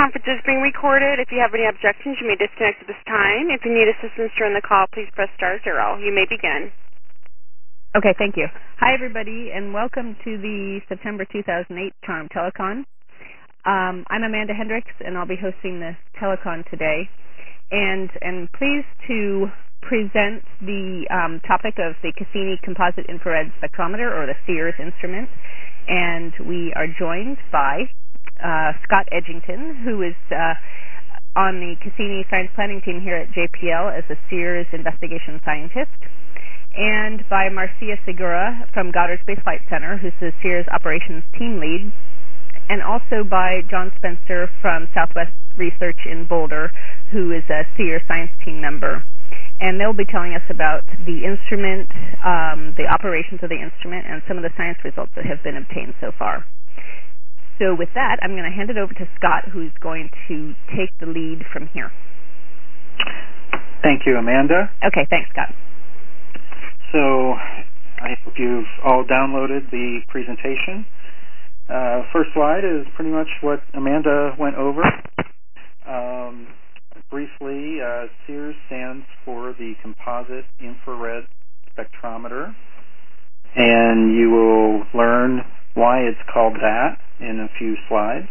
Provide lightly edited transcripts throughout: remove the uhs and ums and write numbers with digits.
conference is being recorded. If you have any objections, you may disconnect at this time. If you need assistance during the call, please press *0. You may begin. Okay, thank you. Hi, everybody, and welcome to the September 2008 Charm Telecon. I'm Amanda Hendricks, and I'll be hosting the telecon today. And pleased to present the topic of the Cassini Composite Infrared Spectrometer, or the SEERS instrument. And we are joined by Scott Edgington, who is on the Cassini Science Planning team here at JPL as a SEERS investigation scientist, and by Marcia Segura from Goddard Space Flight Center, who's the SEERS operations team lead, and also by John Spencer from Southwest Research in Boulder, who is a SEERS science team member. And they'll be telling us about the instrument, the operations of the instrument, and some of the science results that have been obtained so far. So with that, I'm going to hand it over to Scott, who's going to take the lead from here. Thank you, Amanda. Okay, thanks, Scott. So I hope you've all downloaded the presentation. First slide is pretty much what Amanda went over. Briefly, SEERS stands for the Composite Infrared Spectrometer, and you will learn why it's called that in a few slides.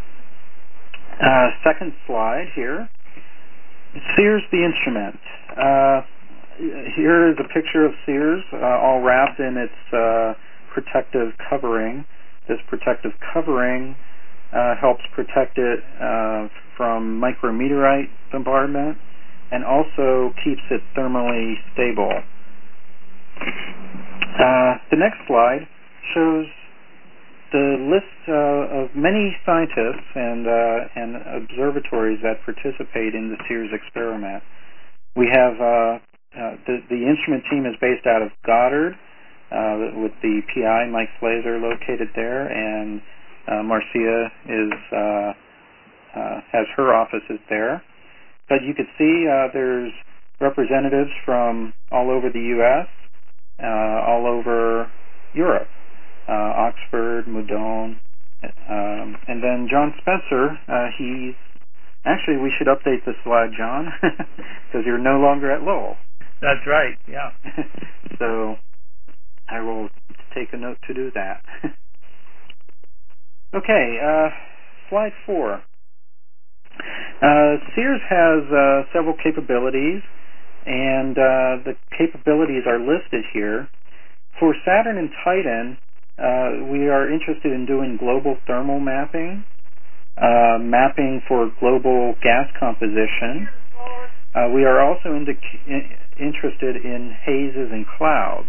Second slide here, SEERS the instrument. Here is a picture of SEERS all wrapped in its protective covering. This protective covering helps protect it from micrometeorite bombardment and also keeps it thermally stable. The next slide shows the list of many scientists and observatories that participate in the SEERS experiment. We have the instrument team is based out of Goddard, with the PI, Mike Flaser, located there, and Marcia has her offices there. But you can see there's representatives from all over the U.S., all over Europe, Oxford, Moudon, and then John Spencer. Actually, we should update this slide, John, because you're no longer at Lowell. That's right, yeah. So I will take a note to do that. Okay, slide 4. SEERS has several capabilities, and the capabilities are listed here. For Saturn and Titan, we are interested in doing global thermal mapping, mapping for global gas composition. We are also interested in hazes and clouds.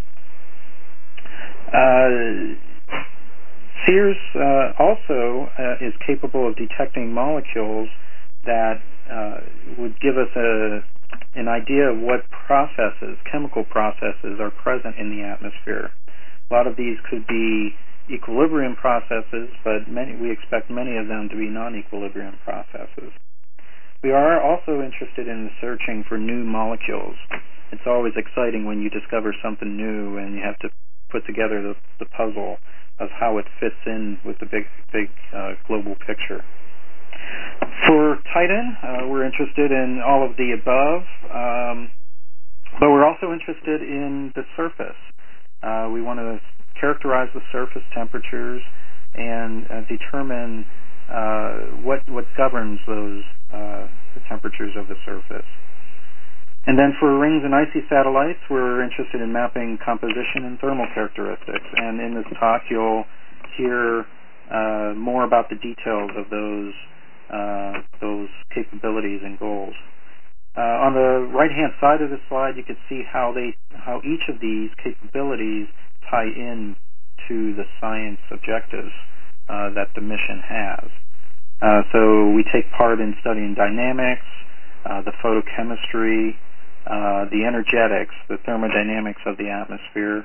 SEERS also is capable of detecting molecules that would give us an idea of what processes, chemical processes, are present in the atmosphere. A lot of these could be equilibrium processes, but we expect many of them to be non-equilibrium processes. We are also interested in searching for new molecules. It's always exciting when you discover something new and you have to put together the puzzle of how it fits in with the big global picture. For Titan, we're interested in all of the above, but we're also interested in the surface. We want to characterize the surface temperatures and determine what governs those the temperatures of the surface. And then for rings and icy satellites, we're interested in mapping composition and thermal characteristics. And in this talk, you'll hear more about the details of those capabilities and goals. On the right-hand side of the slide, you can see how each of these capabilities tie in to the science objectives that the mission has. So we take part in studying dynamics, the photochemistry, the energetics, the thermodynamics of the atmosphere.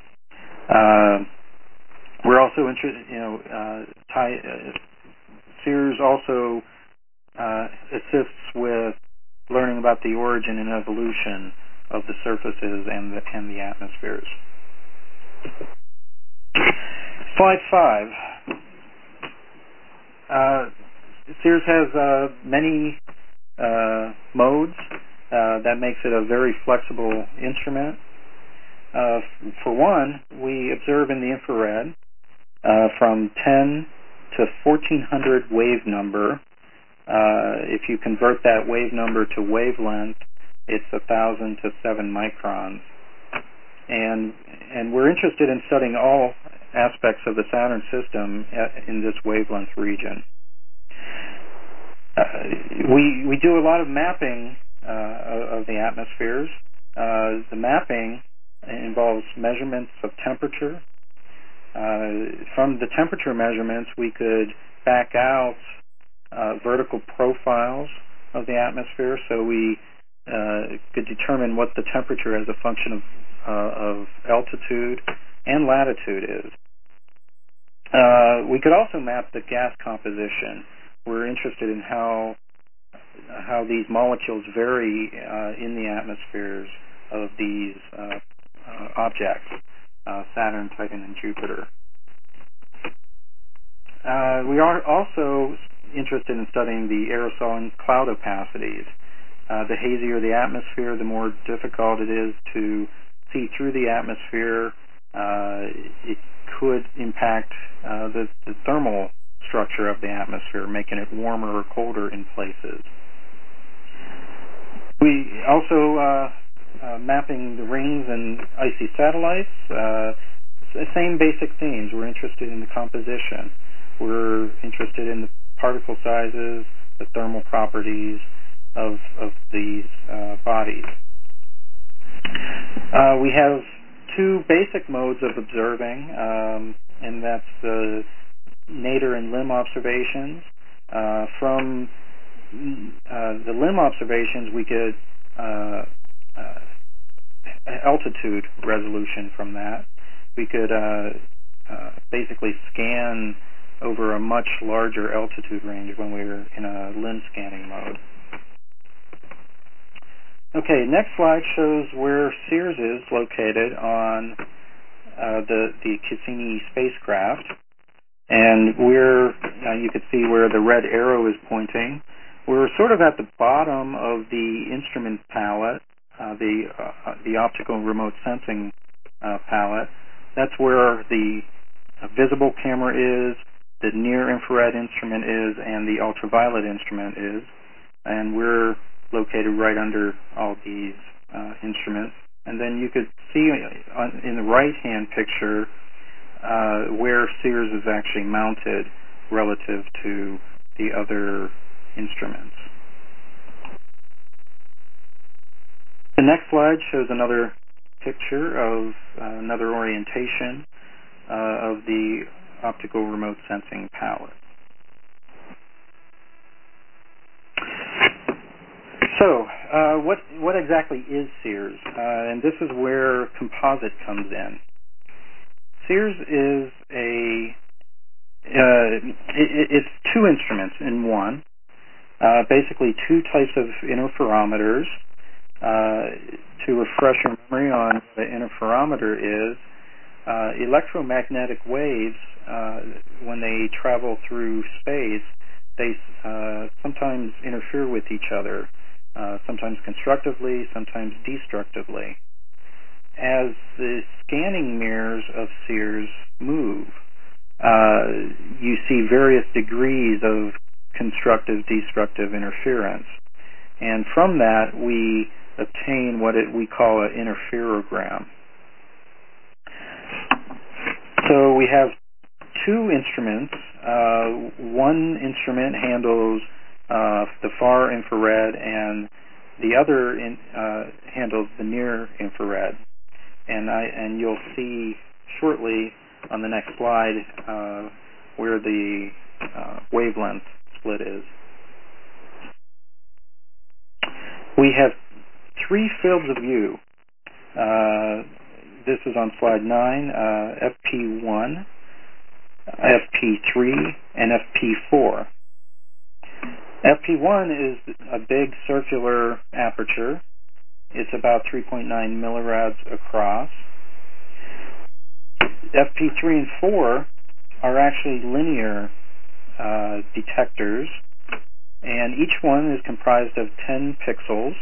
We're also interested, SEERS also assists with learning about the origin and evolution of the surfaces and the atmospheres. Slide 5. CEERS has many modes. That makes it a very flexible instrument. For one, we observe in the infrared from 10 to 1400 wave number. If you convert that wave number to wavelength, it's 1,000 to 7 microns. And we're interested in studying all aspects of the Saturn system in this wavelength region. We do a lot of mapping of the atmospheres. The mapping involves measurements of temperature. From the temperature measurements, we could back out vertical profiles of the atmosphere, so we could determine what the temperature as a function of altitude and latitude is. We could also map the gas composition. We're interested in how these molecules vary in the atmospheres of these objects, Saturn, Titan, and Jupiter. We are also interested in studying the aerosol and cloud opacities. The hazier the atmosphere, the more difficult it is to see through the atmosphere. It could impact the thermal structure of the atmosphere, making it warmer or colder in places. We also mapping the rings and icy satellites. Same basic themes. We're interested in the composition. We're interested in the particle sizes, the thermal properties of these bodies. We have two basic modes of observing, and that's the nadir and limb observations. From the limb observations, we get altitude resolution from that. We could basically scan over a much larger altitude range when we were in a limb scanning mode. Okay, next slide shows where CEERS is located on the Cassini spacecraft. And you can see where the red arrow is pointing. We're sort of at the bottom of the instrument palette, the optical remote sensing palette. That's where the visible camera is, the near-infrared instrument is, and the ultraviolet instrument is. And we're located right under all these instruments. And then you could see in the right-hand picture where CEERS is actually mounted relative to the other instruments. The next slide shows another picture of another orientation of the optical remote sensing palette. So, what exactly is CEERS? And this is where composite comes in. CEERS is it's two instruments in one. Basically, two types of interferometers. To refresh your memory on what the interferometer is, electromagnetic waves, when they travel through space, they sometimes interfere with each other, sometimes constructively, sometimes destructively. As the scanning mirrors of CEERS move, you see various degrees of constructive, destructive interference. And from that, we obtain what we call an interferogram. So we have two instruments. One instrument handles the far infrared, and the other handles the near infrared. And you'll see shortly on the next slide where the wavelength split is. We have three fields of view. This is on slide 9, FP1, FP3, and FP4. FP1 is a big circular aperture. It's about 3.9 millirads across. FP3 and 4 are actually linear detectors, and each one is comprised of 10 pixels,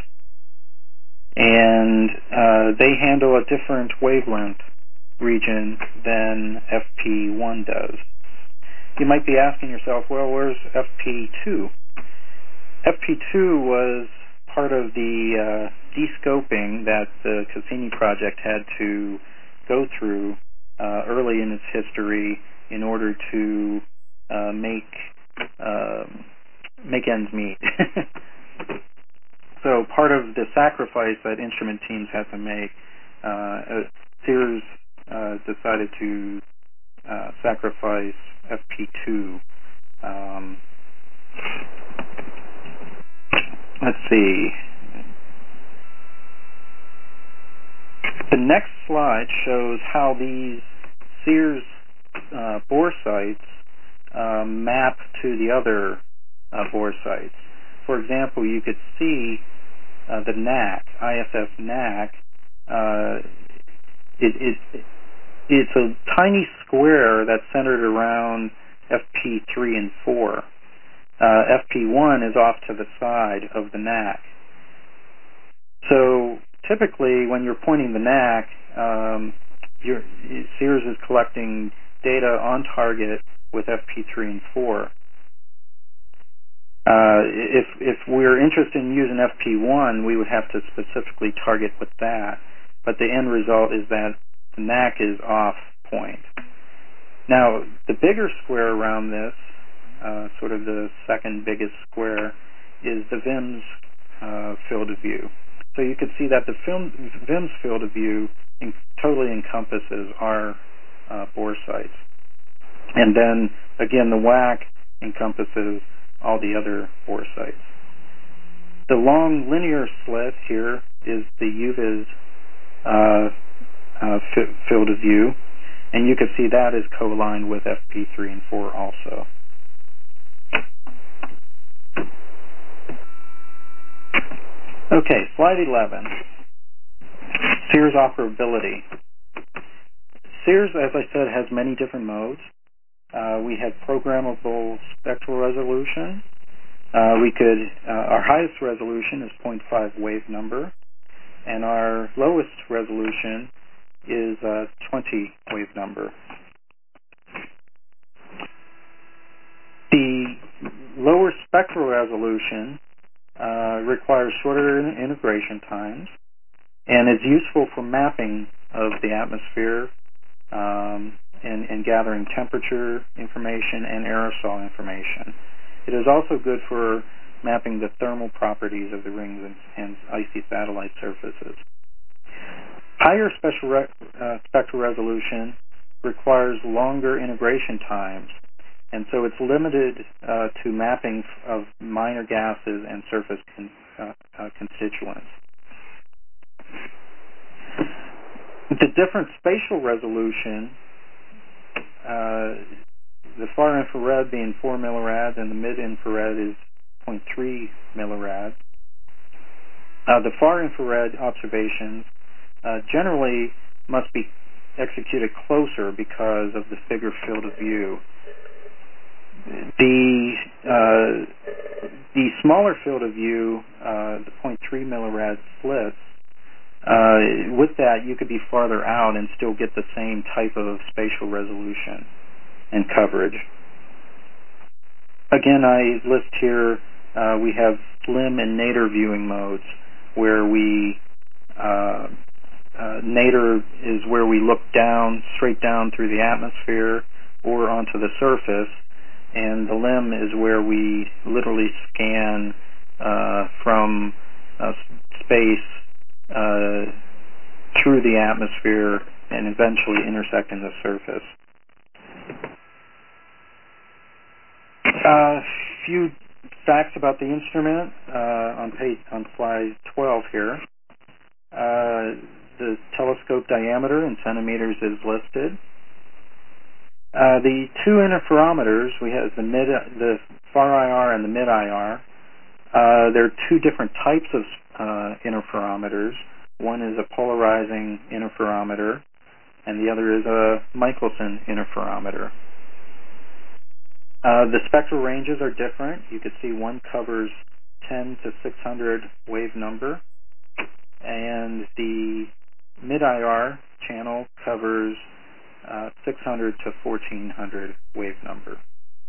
and they handle a different wavelength region than FP1 does. You might be asking yourself, well, where's FP2? FP2 was part of the descoping that the Cassini project had to go through early in its history in order to make ends meet. So part of the sacrifice that instrument teams had to make, Sears decided to sacrifice FP2. Let's see. The next slide shows how these Sears bore sites map to the other bore sites. For example, you could see the NAC, ISS NAC. It's a tiny square that's centered around FP3 and 4. FP1 is off to the side of the NAC. So typically, when you're pointing the NAC, Sears is collecting data on target with FP3 and 4. If we're interested in using FP1, we would have to specifically target with that. But the end result is that the NAC is off point. Now, the bigger square around this, sort of the second biggest square, is the VIMS field of view. So you can see that the VIMS field of view totally encompasses our bore sites. And then, again, the WAC encompasses all the other bore sites. The long linear slit here is the UVIS field of view, and you can see that is co-aligned with FP3 and 4 also. Okay, slide 11. Sears operability. Sears, as I said, has many different modes. We have programmable spectral resolution. Our highest resolution is 0.5 wave number, and our lowest resolution is 20 wave number. The lower spectral resolution requires shorter integration times, and is useful for mapping of the atmosphere and gathering temperature information and aerosol information. It is also good for mapping the thermal properties of the rings and icy satellite surfaces. Higher spectral resolution requires longer integration times, and so it's limited to mapping of minor gases and surface constituents. The different spatial resolution, the far infrared being 4 millirads and the mid-infrared is 0.3 millirads. The far infrared observations generally must be executed closer because of the bigger field of view. The smaller field of view, the 0.3 millirad slits, with that you could be farther out and still get the same type of spatial resolution and coverage. Again, I list here, we have LIM and nadir viewing modes, where nadir is where we look down, straight down through the atmosphere or onto the surface, and the LIM is where we literally scan from space through the atmosphere and eventually intersecting the surface. A few facts about the instrument on slide 12 here. The telescope diameter in centimeters is listed. The two interferometers, we have the far IR and the mid IR. There are two different types of interferometers. One is a polarizing interferometer, and the other is a Michelson interferometer. The spectral ranges are different. You can see one covers 10 to 600 wave number, and the mid-IR channel covers 600 to 1400 wave number.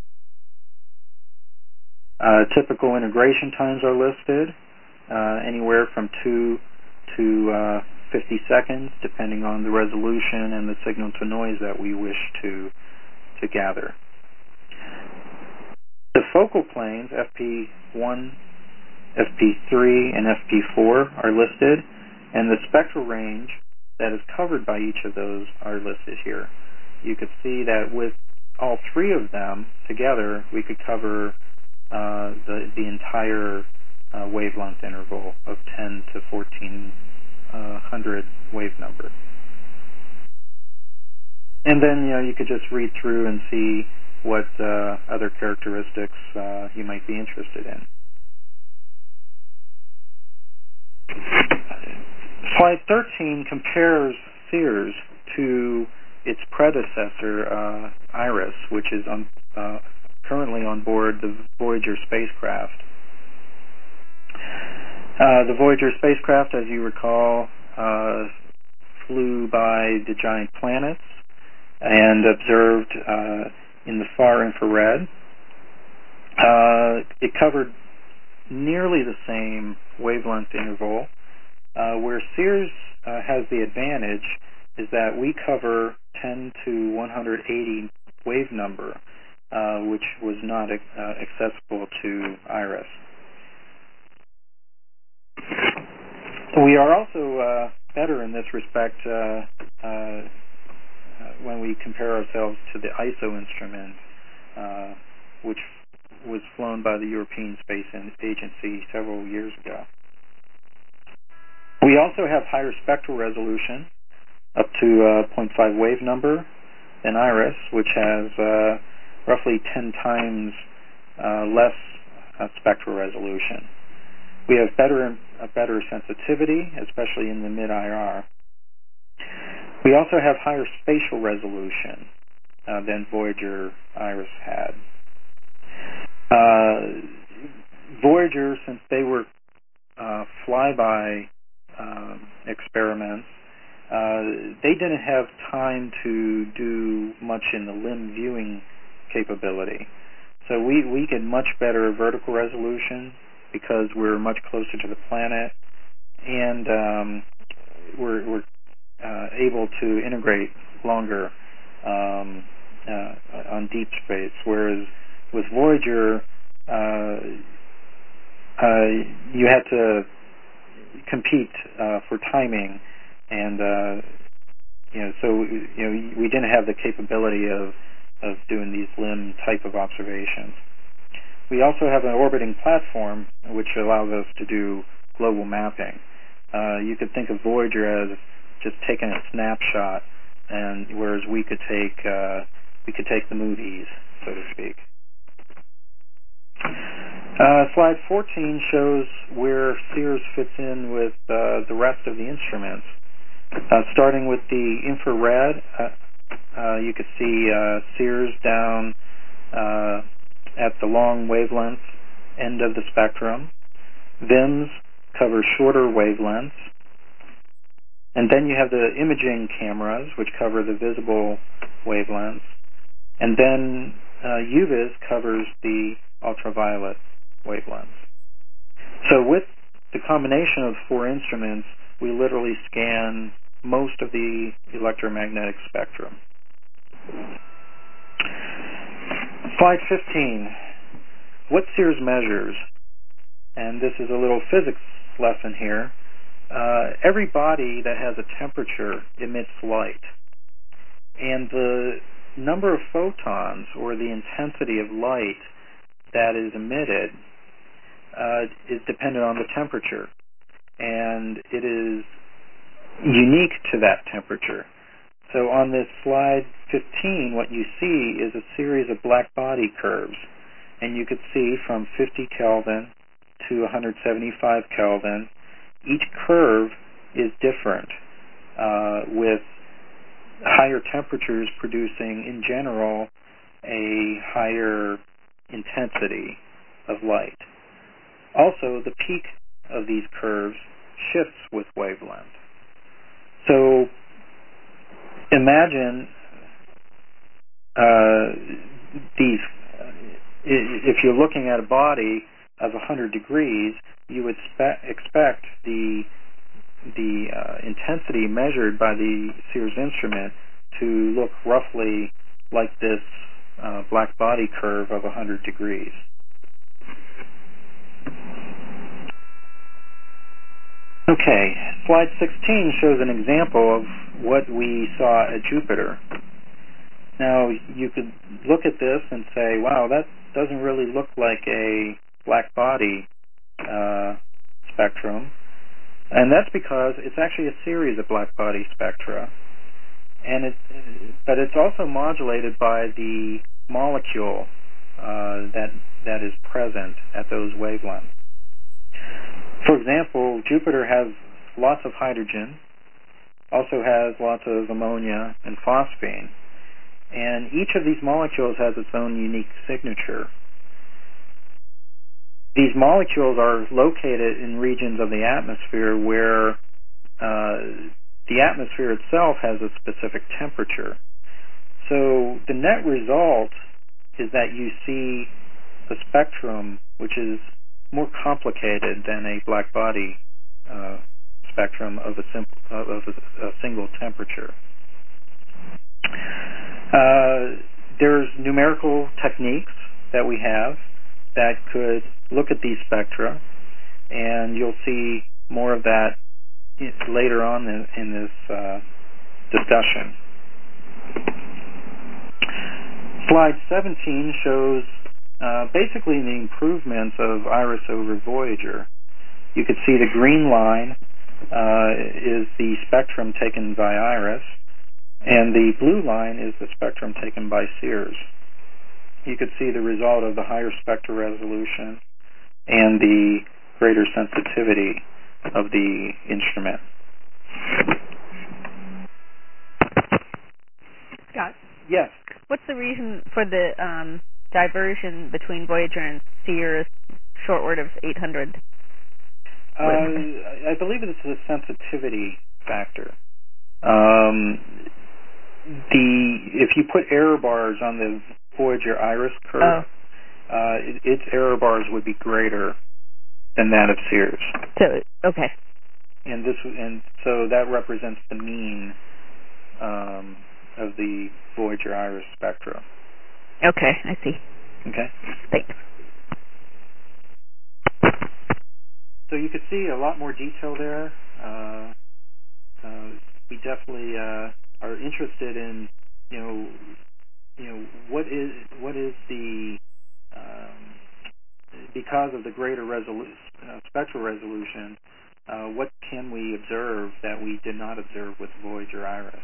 Typical integration times are listed, anywhere from 2 to 50 seconds, depending on the resolution and the signal-to-noise that we wish to gather. The focal planes, FP1, FP3, and FP4 are listed, and the spectral range that is covered by each of those are listed here. You could see that with all three of them together, we could cover the entire wavelength interval of 10 to 1400 wave number. And then you could just read through and see what other characteristics you might be interested in. Slide 13 compares CEERS to its predecessor, IRIS, which is currently on board the Voyager spacecraft. The Voyager spacecraft, as you recall, flew by the giant planets and observed in the far infrared. It covered nearly the same wavelength interval. Where CEERS has the advantage is that we cover 10 to 180 wave number, which was not accessible to IRIS. We are also better in this respect when we compare ourselves to the ISO instrument, which was flown by the European Space Agency several years ago. We also have higher spectral resolution, up to 0.5 wave number, than IRIS, which has roughly 10 times less spectral resolution. We have better sensitivity, especially in the mid-IR. We also have higher spatial resolution than Voyager IRIS had. Voyager, since they were flyby experiments, they didn't have time to do much in the limb viewing capability. So we get much better vertical resolution because we're much closer to the planet, and we're able to integrate longer on deep space. Whereas with Voyager, you had to compete for timing, and we didn't have the capability of doing these limb type of observations. We also have an orbiting platform which allows us to do global mapping. You could think of Voyager as just taking a snapshot, and whereas we could take the movies, so to speak. Slide 14 shows where CEERS fits in with the rest of the instruments. Starting with the infrared, you could see CEERS down at the long wavelength end of the spectrum. VIMS covers shorter wavelengths. And then you have the imaging cameras, which cover the visible wavelengths. And then UVIS covers the ultraviolet wavelengths. So with the combination of four instruments, we literally scan most of the electromagnetic spectrum. Slide 15. What CEERS measures? And this is a little physics lesson here. Every body that has a temperature emits light. And the number of photons, or the intensity of light that is emitted, is dependent on the temperature. And it is unique to that temperature. So on this slide 15, what you see is a series of black body curves. And you could see from 50 Kelvin to 175 Kelvin, each curve is different, with higher temperatures producing, in general, a higher intensity of light. Also, the peak of these curves shifts with wavelength. So imagine if you're looking at a body of 100 degrees, you would expect the intensity measured by the Sears instrument to look roughly like this black body curve of 100 degrees. Okay, slide 16 shows an example of what we saw at Jupiter. Now, you could look at this and say, wow, that doesn't really look like a black body spectrum. And that's because it's actually a series of black body spectra. But it's also modulated by the molecule that is present at those wavelengths. For example, Jupiter has lots of hydrogen, also has lots of ammonia and phosphine, and each of these molecules has its own unique signature. These molecules are located in regions of the atmosphere where the atmosphere itself has a specific temperature. So the net result is that you see a spectrum which is more complicated than a black body spectrum of a single temperature. There's numerical techniques that we have that could look at these spectra, and you'll see more of that later on in this discussion. Slide 17 shows basically the improvements of IRIS over Voyager. You can see the green line is the spectrum taken by IRIS, and the blue line is the spectrum taken by Sears. You could see the result of the higher spectral resolution and the greater sensitivity of the instrument. Scott? Yes? What's the reason for the diversion between Voyager and Sears shortward of 800? I believe it's a sensitivity factor. If you put error bars on the Voyager IRIS curve, its error bars would be greater than that of Sears. So, okay. And so that represents the mean of the Voyager IRIS spectra. Okay, I see. Okay. Thanks. So you could see a lot more detail there. We definitely are interested in, what is the because of the greater spectral resolution, what can we observe that we did not observe with Voyager IRIS?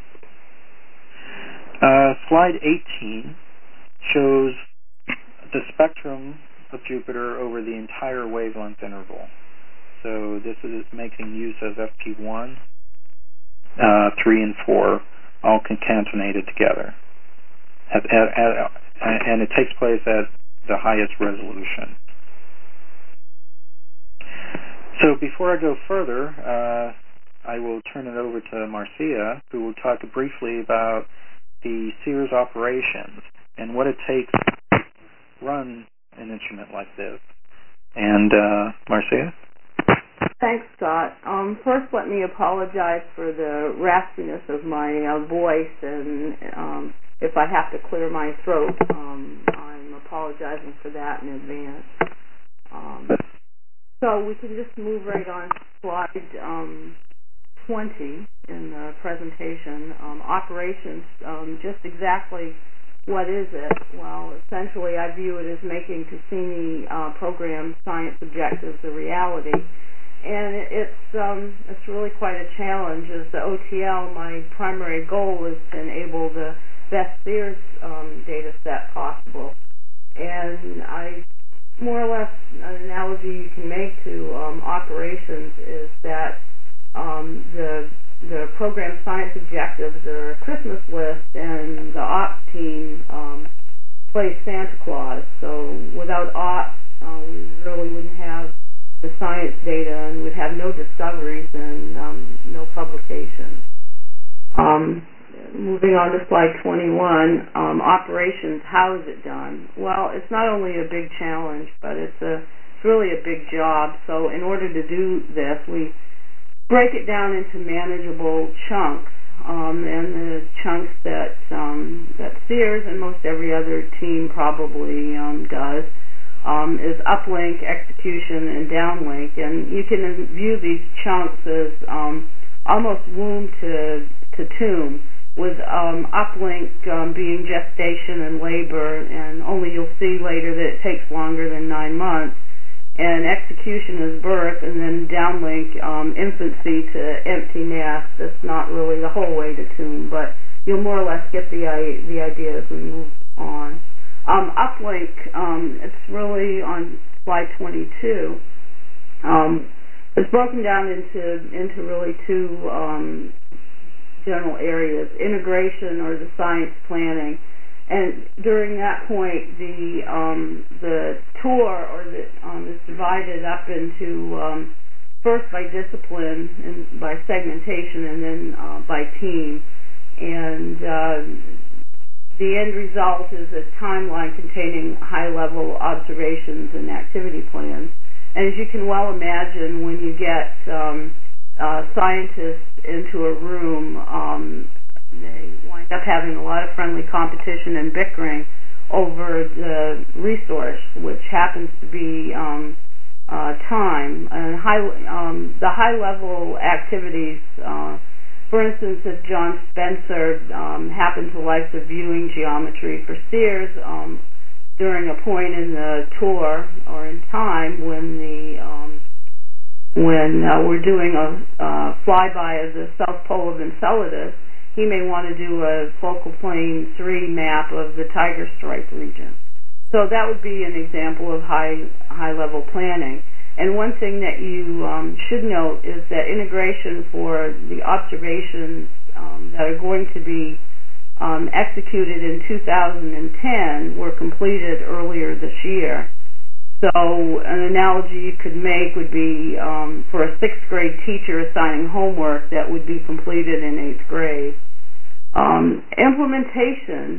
Slide 18 shows the spectrum of Jupiter over the entire wavelength interval. So this is making use of FP1, 3, and 4, all concatenated together. And it takes place at the highest resolution. So before I go further, I will turn it over to Marcia, who will talk briefly about the Sears operations and what it takes to run an instrument like this. And Marcia? Thanks, Scott. First, let me apologize for the raspiness of my voice, and if I have to clear my throat, I'm apologizing for that in advance. So we can just move right on to slide 20 in the presentation. Operations, just exactly what is it? Well, essentially I view it as making Cassini program science objectives a reality. And it's really quite a challenge. As the OTL, my primary goal is to enable the best Sears data set possible. And I more or less, an analogy you can make to operations is that the program science objectives are a Christmas list, and the ops team play Santa Claus. So without ops, we really wouldn't have the science data and would have no discoveries and no publications. Moving on to slide 21, operations, how is it done? Well, it's not only a big challenge, but it's really a big job. So in order to do this, we break it down into manageable chunks, and the chunks that Sears and most every other team probably does is uplink, execution, and downlink. And you can view these chunks as almost womb to tomb, with uplink being gestation and labor, and only you'll see later that it takes longer than 9 months, and execution is birth, and then downlink, infancy to empty nest. That's not really the whole way to tomb, but you'll more or less get the idea as we move on. Uplink, it's really on slide 22. It's broken down into really two general areas: integration, or the science planning. And during that point, the tour is divided up into first by discipline and by segmentation, and then by team. And the end result is a timeline containing high-level observations and activity plans. And as you can well imagine, when you get scientists into a room, they wind up having a lot of friendly competition and bickering over the resource, which happens to be time. And the high-level activities, for instance, if John Spencer happened to like the viewing geometry for Sears, during a point in the tour or in time when we're doing a flyby of the South Pole of Enceladus, he may want to do a focal plane 3 map of the Tiger Stripe region. So that would be an example of high-level planning. And one thing that you should note is that integration for the observations that are going to be executed in 2010 were completed earlier this year. So an analogy you could make would be for a 6th grade teacher assigning homework that would be completed in 8th grade. Implementation,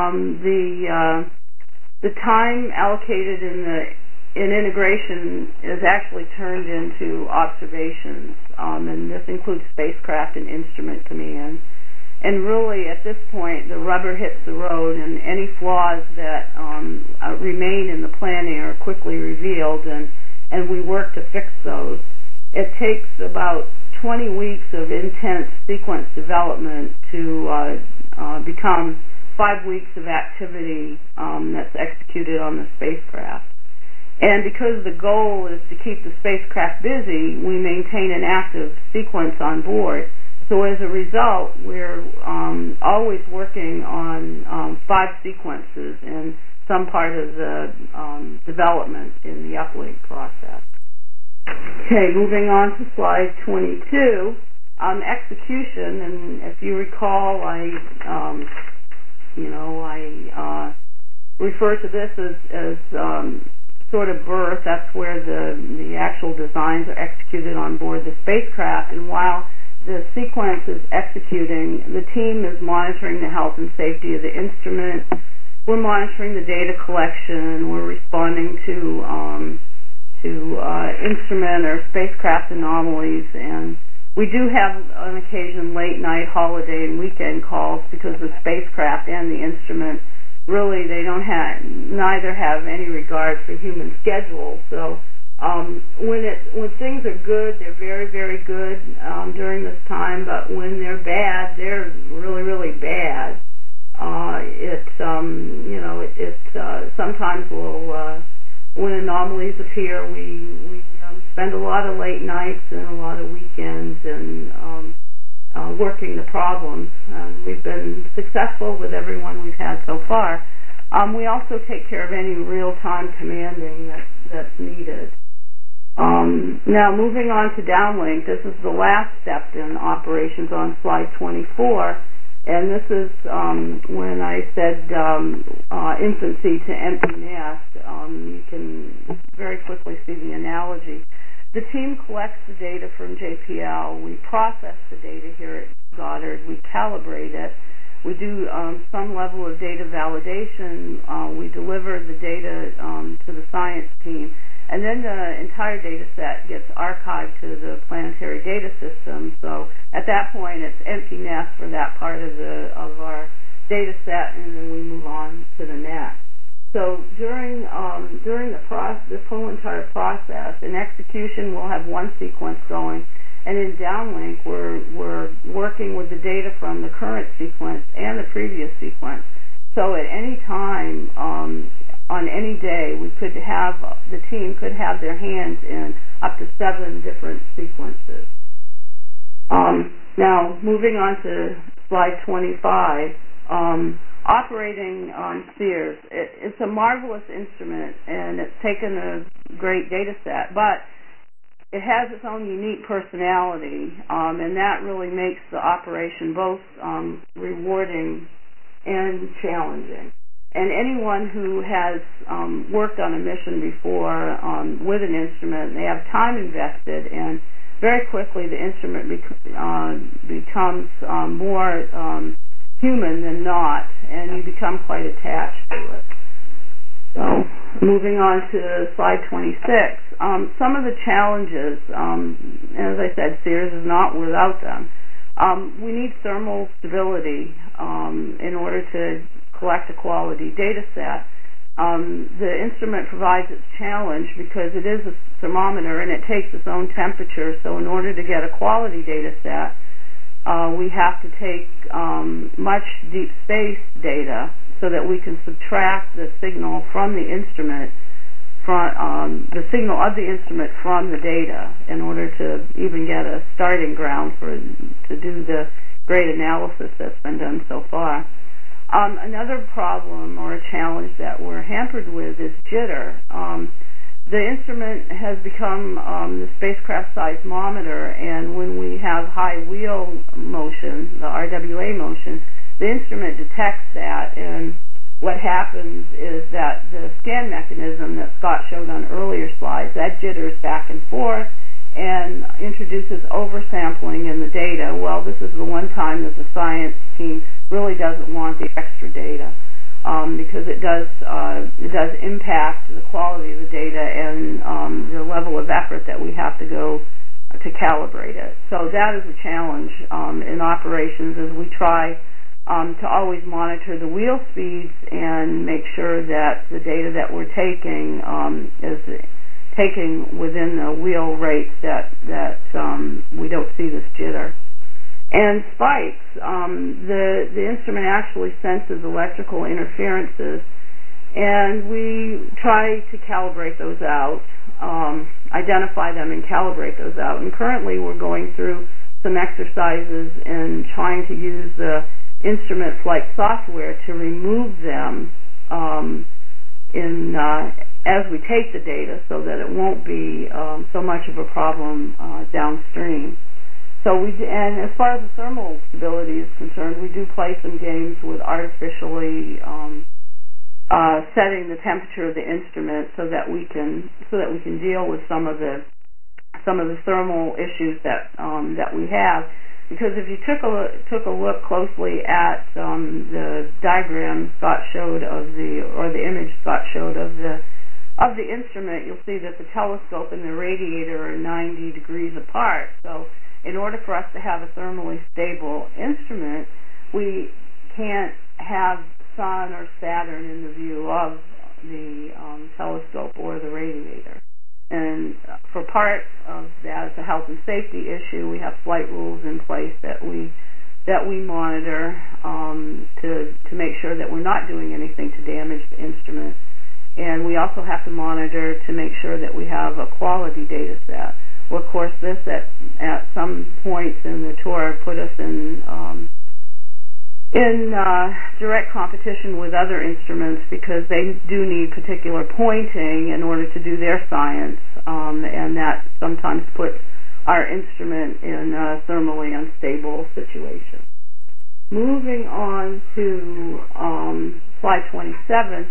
the time allocated in integration is actually turned into observations, and this includes spacecraft and instrument command. And really, at this point, the rubber hits the road, and any flaws that remain in the planning are quickly revealed, and we work to fix those. It takes about 20 weeks of intense sequence development to become 5 weeks of activity that's executed on the spacecraft. And because the goal is to keep the spacecraft busy, we maintain an active sequence on board. So as a result, we're always working on 5 sequences in some part of the development in the uplink process. Okay, moving on to slide 22, execution. And if you recall, I refer to this as sort of birth. That's where the actual designs are executed on board the spacecraft. And while the sequence is executing, the team is monitoring the health and safety of the instrument. We're monitoring the data collection. We're responding to instrument or spacecraft anomalies, and we do have on occasion late night, holiday, and weekend calls because the spacecraft and the instrument really neither have any regard for human schedules. So when things are good, they're very, very good during this time, but when they're bad, they're really, really bad. Sometimes when anomalies appear, we spend a lot of late nights and a lot of weekends and working the problems. We've been successful with everyone we've had so far. We also take care of any real-time commanding that's needed. Now, moving on to downlink, this is the last step in operations on slide 24. And this is when I said infancy to empty nest. You can very quickly see the analogy. The team collects the data from JPL. We process the data here at Goddard. We calibrate it. We do some level of data validation. We deliver the data to the science team. And then the entire data set gets archived to the planetary data system. So at that point, it's empty nest for that part of our data set, and then we move on to the next. So during this whole entire process, in execution, we'll have one sequence going, and in downlink, we're working with the data from the current sequence and the previous sequence. So at any time, on any day, the team could have their hands in up to 7 different sequences. Now, moving on to slide 25, operating on SEERS. It's a marvelous instrument, and it's taken a great data set, but it has its own unique personality, and that really makes the operation both rewarding and challenging. And anyone who has worked on a mission before with an instrument, they have time invested, and very quickly the instrument becomes more human than not, and you become quite attached to it. So, moving on to slide 26, some of the challenges, as I said, SEERS is not without them. We need thermal stability in order to collect a quality data set. The instrument provides its challenge because it is a thermometer and it takes its own temperature, so in order to get a quality data set, we have to take much deep space data so that we can subtract the signal from the instrument, the signal of the instrument from the data in order to even get a starting ground to do the great analysis that's been done so far. Another problem or a challenge that we're hampered with is jitter. The instrument has become the spacecraft seismometer, and when we have high wheel motion, the RWA motion, the instrument detects that, and what happens is that the scan mechanism that Scott showed on earlier slides, that jitters back and forth and introduces oversampling in the data. Well, this is the one time that the science team really doesn't want the extra data because it does impact the quality of the data and the level of effort that we have to go to calibrate it. So that is a challenge in operations as we try to always monitor the wheel speeds and make sure that the data that we're taking is taking within the wheel rates that we don't see this jitter. And spikes, the instrument actually senses electrical interferences, and we try to calibrate those out, identify them and calibrate those out. And currently we're going through some exercises and trying to use the instrument flight software to remove them as we take the data so that it won't be so much of a problem downstream. So and as far as the thermal stability is concerned, we do play some games with artificially setting the temperature of the instrument so that we can deal with some of the thermal issues that we have. Because if you took a look closely at the diagram Scott showed the image Scott showed of the instrument, you'll see that the telescope and the radiator are 90 degrees apart. So in order for us to have a thermally stable instrument, we can't have Sun or Saturn in the view of the telescope or the radiator. And for part of that, it's a health and safety issue. We have flight rules in place that we monitor to make sure that we're not doing anything to damage the instrument. And we also have to monitor to make sure that we have a quality data set. Well, of course, this at some points in the tour put us in direct competition with other instruments because they do need particular pointing in order to do their science, and that sometimes puts our instrument in a thermally unstable situation. Moving on to slide 27,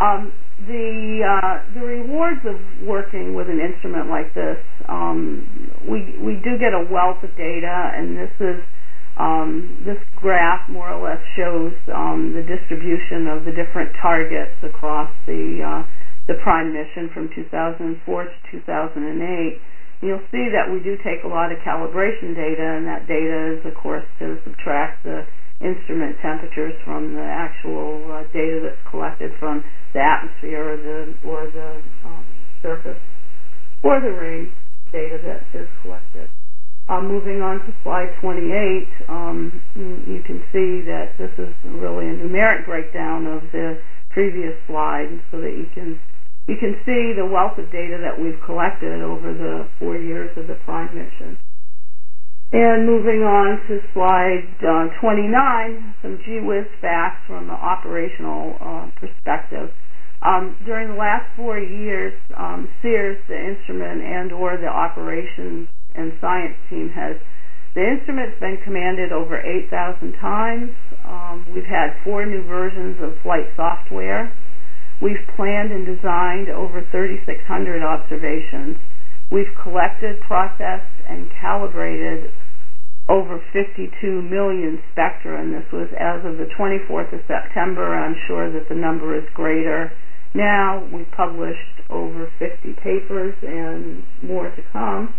the rewards of working with an instrument like this, we do get a wealth of data, and this graph more or less shows the distribution of the different targets across the prime mission from 2004 to 2008. You'll see that we do take a lot of calibration data, and that data is, of course, to subtract the instrument temperatures from the actual data that's collected from the atmosphere or the surface or the ring data that is collected. Moving on to slide 28, you can see that this is really a numeric breakdown of the previous slide, so that you can see the wealth of data that we've collected over the 4 years of the prime mission. And moving on to slide 29, some gee whiz facts from an operational perspective. During the last 4 years, SEERS, the instrument and/or the operations and science team, the instrument's been commanded over 8,000 times. We've had 4 new versions of flight software. We've planned and designed over 3,600 observations. We've collected, processed, and calibrated over 52 million spectra, and this was as of the 24th of September. I'm sure that the number is greater now. We've published over 50 papers and more to come.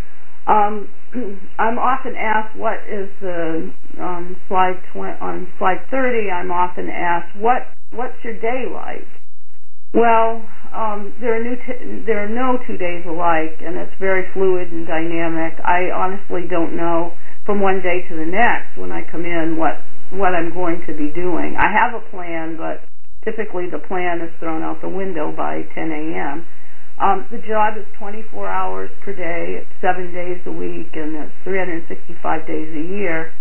I'm often asked, what is on slide 30, I'm often asked, what's your day like? Well, there are no 2 days alike, and it's very fluid and dynamic. I honestly don't know from one day to the next when I come in what I'm going to be doing. I have a plan, but typically the plan is thrown out the window by 10 a.m. The job is 24 hours per day, it's 7 days a week, and it's 365 days a year.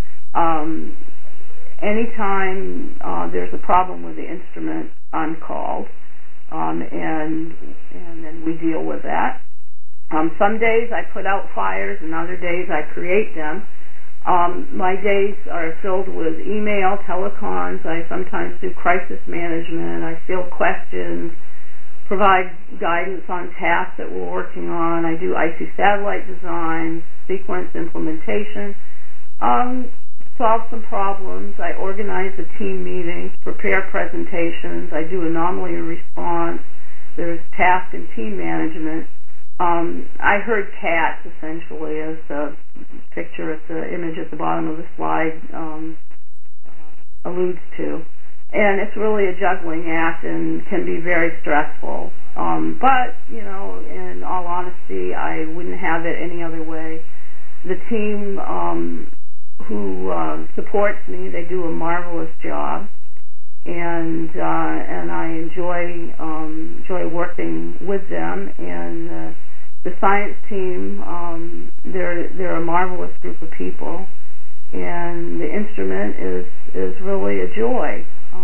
Anytime there's a problem with the instrument, I'm called. And then we deal with that. Some days I put out fires, and other days I create them. My days are filled with email, telecons. I sometimes do crisis management. I field questions, provide guidance on tasks that we're working on. I do IC satellite design, sequence implementation, solve some problems. I organize the team meetings, prepare presentations. I do anomaly response. There's task and team management. I heard cats, essentially, as the picture at the image at the bottom of the slide alludes to. And it's really a juggling act and can be very stressful. But, in all honesty, I wouldn't have it any other way. The team who supports me, they do a marvelous job, and I enjoy working with them. And the science team, they're a marvelous group of people, and the instrument is really a joy.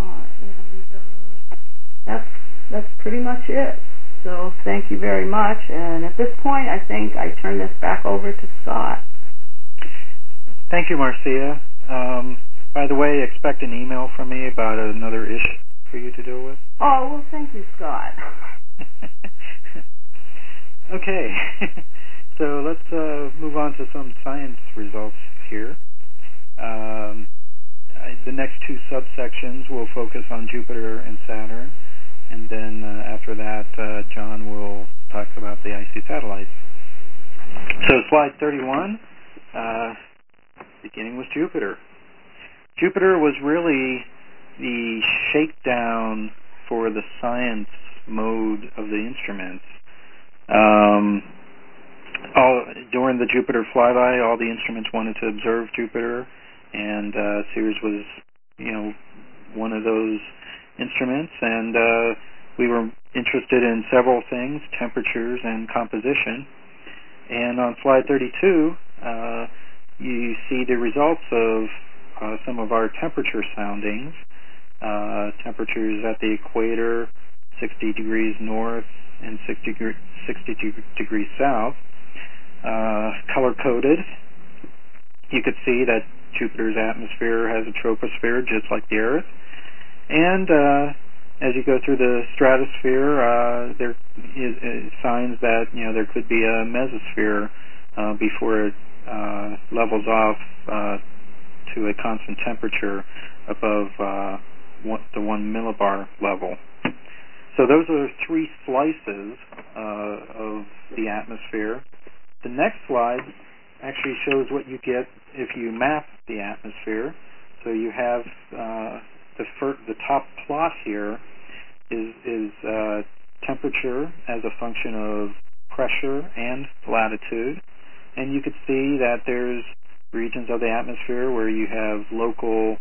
And that's pretty much it. So thank you very much. And at this point, I think I turn this back over to Scott. Thank you, Marcia. By the way, expect an email from me about another issue for you to deal with. Oh, well, thank you, Scott. Okay, so let's move on to some science results here. The next 2 subsections will focus on Jupiter and Saturn, and then after that, John will talk about the icy satellites. So slide 31, beginning with Jupiter. Jupiter was really the shakedown for the science mode of the instruments. During the Jupiter flyby, all the instruments wanted to observe Jupiter, and SEERS was, one of those instruments, and we were interested in several things, temperatures and composition. And on slide 32, you see the results of some of our temperature soundings. Temperatures at the equator, 60 degrees north and 60 degrees south, color-coded. You could see that Jupiter's atmosphere has a troposphere just like the Earth. And as you go through the stratosphere, there is signs that there could be a mesosphere before it levels off to a constant temperature above the 1 millibar level. So those are 3 slices of the atmosphere. The next slide actually shows what you get if you map the atmosphere. So you have the top plot here is temperature as a function of pressure and latitude. And you could see that there's regions of the atmosphere where you have local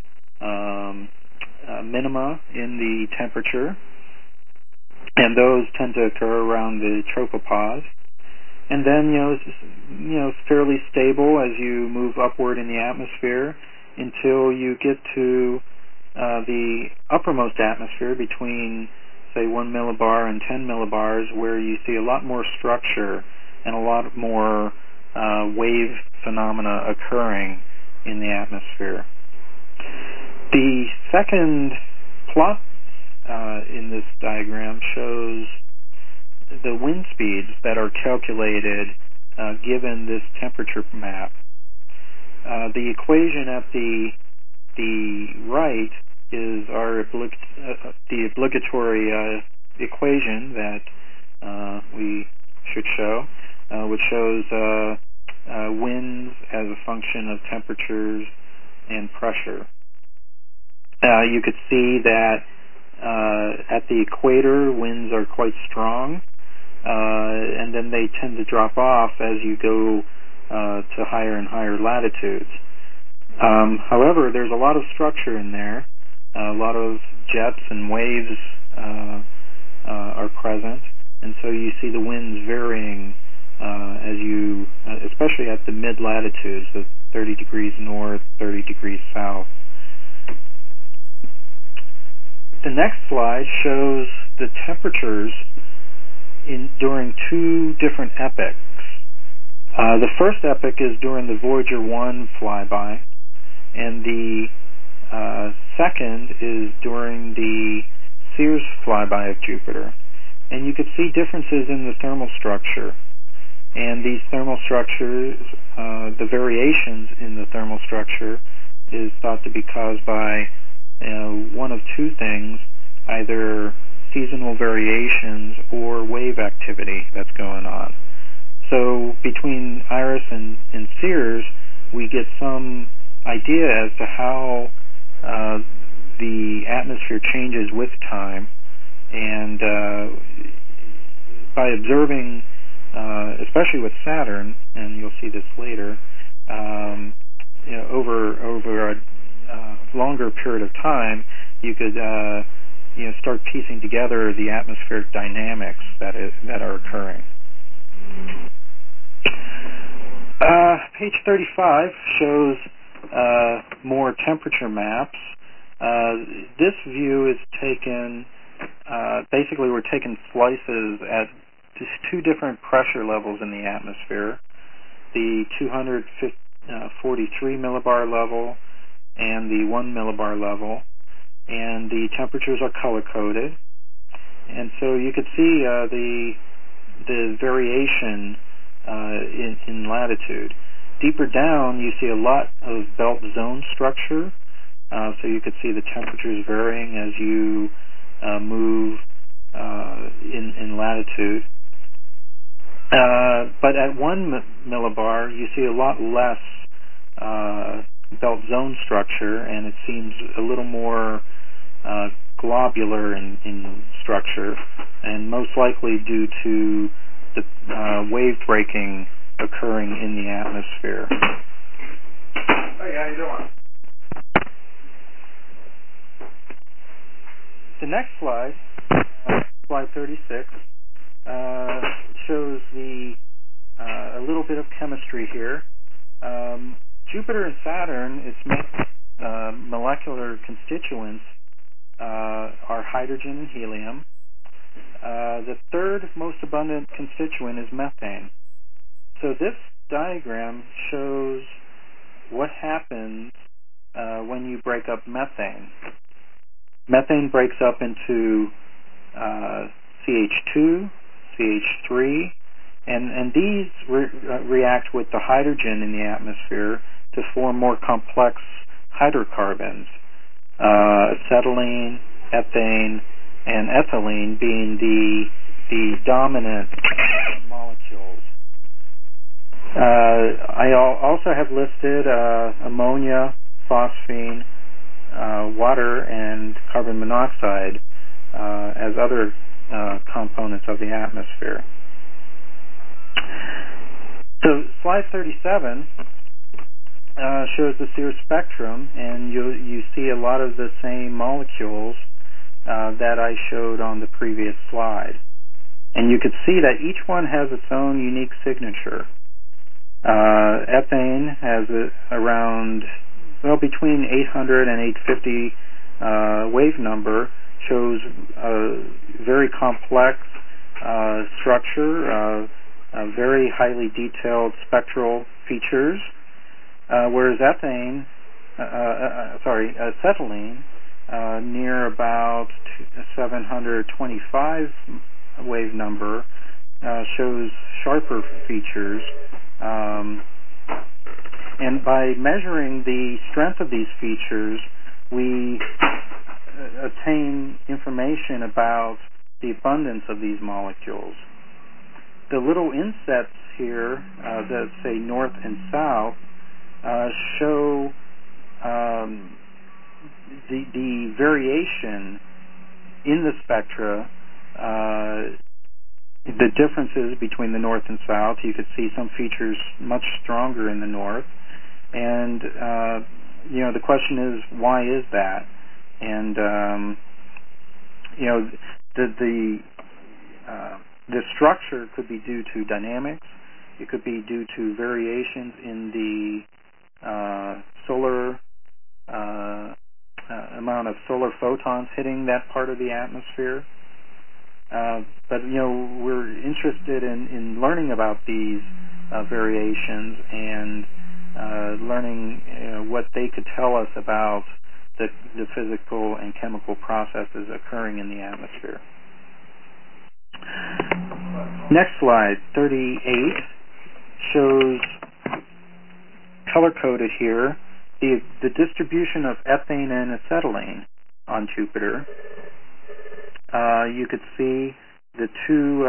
minima in the temperature, and those tend to occur around the tropopause. And then it's fairly stable as you move upward in the atmosphere until you get to the uppermost atmosphere between, say, 1 millibar and 10 millibars, where you see a lot more structure and a lot more wave phenomena occurring in the atmosphere. The second plot in this diagram shows the wind speeds that are calculated given this temperature map. The equation at the right is the obligatory equation that we should show, which shows winds as a function of temperatures and pressure. You could see that at the equator, winds are quite strong, and then they tend to drop off as you go to higher and higher latitudes. However, there's a lot of structure in there. A lot of jets and waves are present, and so you see the winds varying as you, especially at the mid-latitudes, the 30 degrees north, 30 degrees south. The next slide shows the temperatures during 2 different epochs. The first epoch is during the Voyager 1 flyby, and the second is during the Sears flyby of Jupiter. And you could see differences in the thermal structure. And these thermal structures, the variations in the thermal structure is thought to be caused by one of 2 things, either seasonal variations or wave activity that's going on. So between Iris and Sears, we get some idea as to how the atmosphere changes with time, and by observing, especially with Saturn, and you'll see this later, over a longer period of time, you could start piecing together the atmospheric dynamics that are occurring. Page 35 shows more temperature maps. This view is taken, basically we're taking slices at just 2 different pressure levels in the atmosphere, the 243 millibar level and the 1 millibar level, and the temperatures are color-coded. And so you could see the variation in latitude. Deeper down, you see a lot of belt zone structure, so you could see the temperatures varying as you move in latitude. But at 1 millibar, you see a lot less belt zone structure, and it seems a little more globular in structure, and most likely due to the wave breaking occurring in the atmosphere. Hey, how you doing? The next slide, slide 36, shows a little bit of chemistry here. Jupiter and Saturn, its main molecular constituents are hydrogen and helium. The third most abundant constituent is methane. So this diagram shows what happens when you break up methane. Methane breaks up into CH2, CH3, and these react with the hydrogen in the atmosphere to form more complex hydrocarbons, acetylene, ethane, and ethylene being the dominant molecules. I also have listed ammonia, phosphine, water, and carbon monoxide as other components of the atmosphere. So slide 37 shows the Sears spectrum, and you see a lot of the same molecules that I showed on the previous slide. And you could see that each one has its own unique signature. Ethane has around, between 800 and 850 wave number, shows a very complex structure, very highly detailed spectral features, whereas acetylene, near about 725 wave number, shows sharper features. And by measuring the strength of these features, we obtain information about the abundance of these molecules. The little insets here that say north and south show the variation in the spectra, the differences between the north and south. You could see some features much stronger in the north, and the question is, why is that? And the structure could be due to dynamics. It could be due to variations in the solar amount of solar photons hitting that part of the atmosphere. But we're interested in learning about these variations and learning what they could tell us about the physical and chemical processes occurring in the atmosphere. Next slide, 38, shows color-coded here the distribution of ethane and acetylene on Jupiter. You could see the two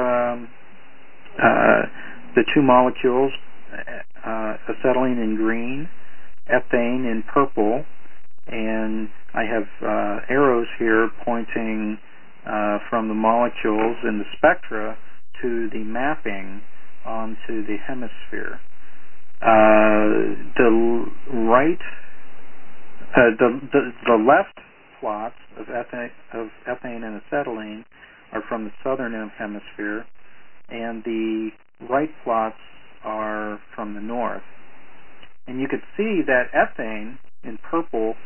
molecules, acetylene in green, ethane in purple, and I have arrows here pointing from the molecules in the spectra to the mapping onto the hemisphere. The left plots of ethane and acetylene are from the southern hemisphere, and the right plots are from the north. And you could see that ethane in purple,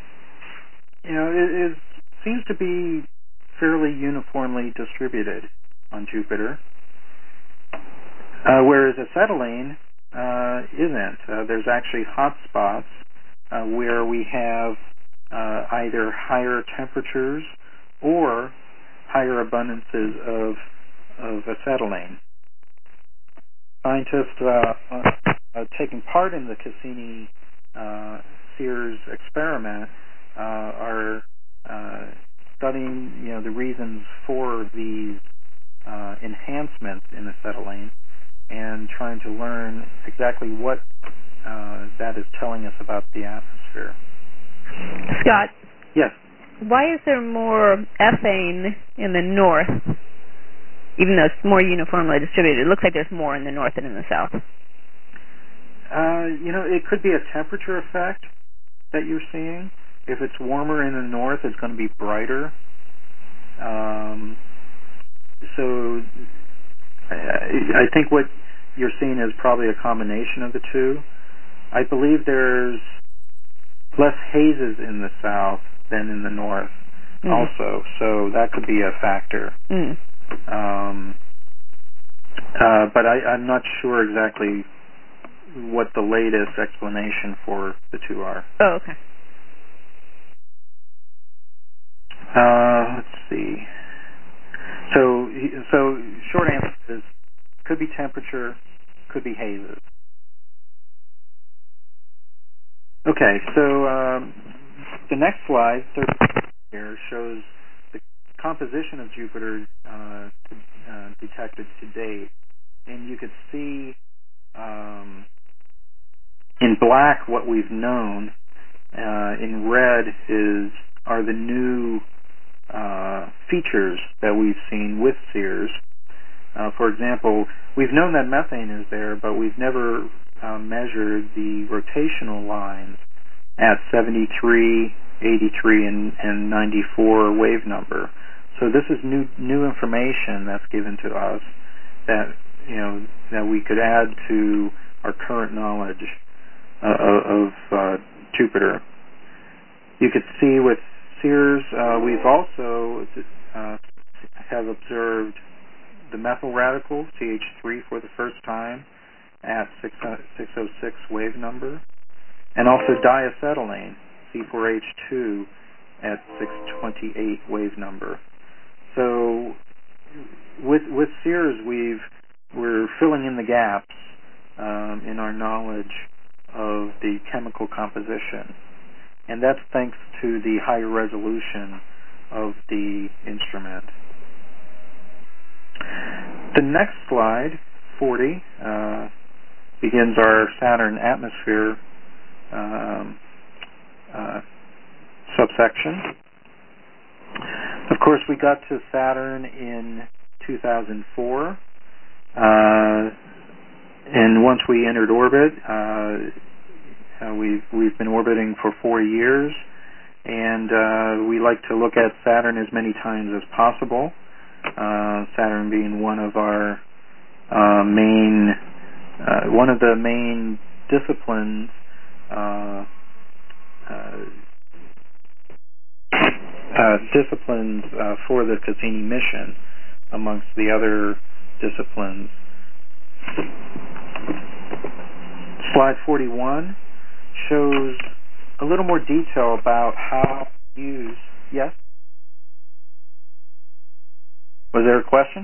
seems to be fairly uniformly distributed on Jupiter, whereas acetylene isn't. There's actually hot spots where we have either higher temperatures or higher abundances of acetylene. Scientists taking part in the Cassini-Sears experiment are studying, the reasons for these enhancements in acetylene and trying to learn exactly what that is telling us about the atmosphere. Scott? Yes? Why is there more ethane in the north, even though it's more uniformly distributed? It looks like there's more in the north than in the south. It could be a temperature effect that you're seeing. If it's warmer in the north, it's going to be brighter. So I think what you're seeing is probably a combination of the two. I believe there's less hazes in the south than in the north also, so that could be a factor. But I'm not sure exactly what the latest explanation for the two are. Oh, okay. Let's see. So short answer is could be temperature, could be hazes. Okay, so the next slide, 13 here, shows the composition of Jupiter detected to date, and you could see in black what we've known. In red are the new features that we've seen with SEERS. For example, we've known that methane is there, but we've never measured the rotational lines at 73, 83, and 94 wave number. So this is new information that's given to us that that we could add to our current knowledge of Jupiter. You could see with SEERS, we've also have observed the methyl radical, CH3, for the first time at 606 wave number, and also diacetylene, C4H2, at 628 wave number. So with SEERS, we're filling in the gaps in our knowledge of the chemical composition, and that's thanks to the higher resolution of the instrument. The next slide, 40, begins our Saturn atmosphere subsection. Of course, we got to Saturn in 2004, and once we entered orbit, we've been orbiting for 4 years, and we like to look at Saturn as many times as possible. Saturn being one of our one of the main disciplines for the Cassini mission, amongst the other disciplines. Slide 41 shows a little more detail about how to use. Yes? Was there a question?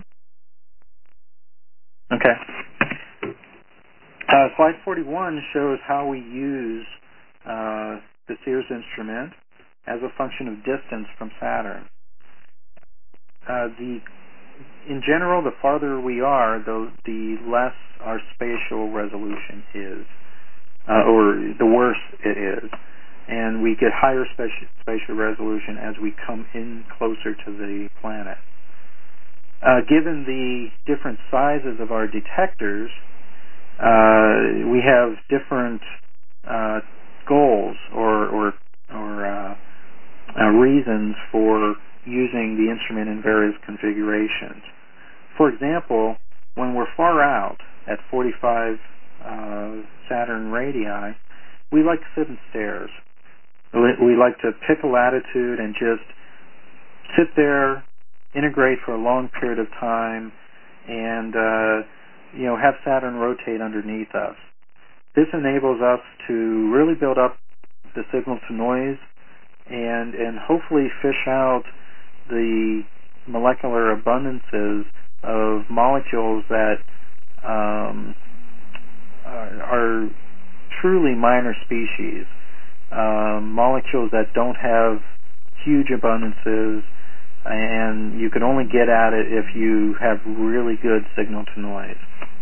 Okay. Slide 41 shows how we use the SEERS instrument as a function of distance from Saturn. In general, the farther we are, the less our spatial resolution is, or the worse it is. And we get higher spatial resolution as we come in closer to the planet. Given the different sizes of our detectors, we have different goals or reasons for using the instrument in various configurations. For example, when we're far out at 45 Saturn radii, we like to sit and stare. We like to pick a latitude and just sit there, integrate for a long period of time, and have Saturn rotate underneath us. This enables us to really build up the signal to noise and hopefully fish out the molecular abundances of molecules that are truly minor species, molecules that don't have huge abundances, and you can only get at it if you have really good signal to noise.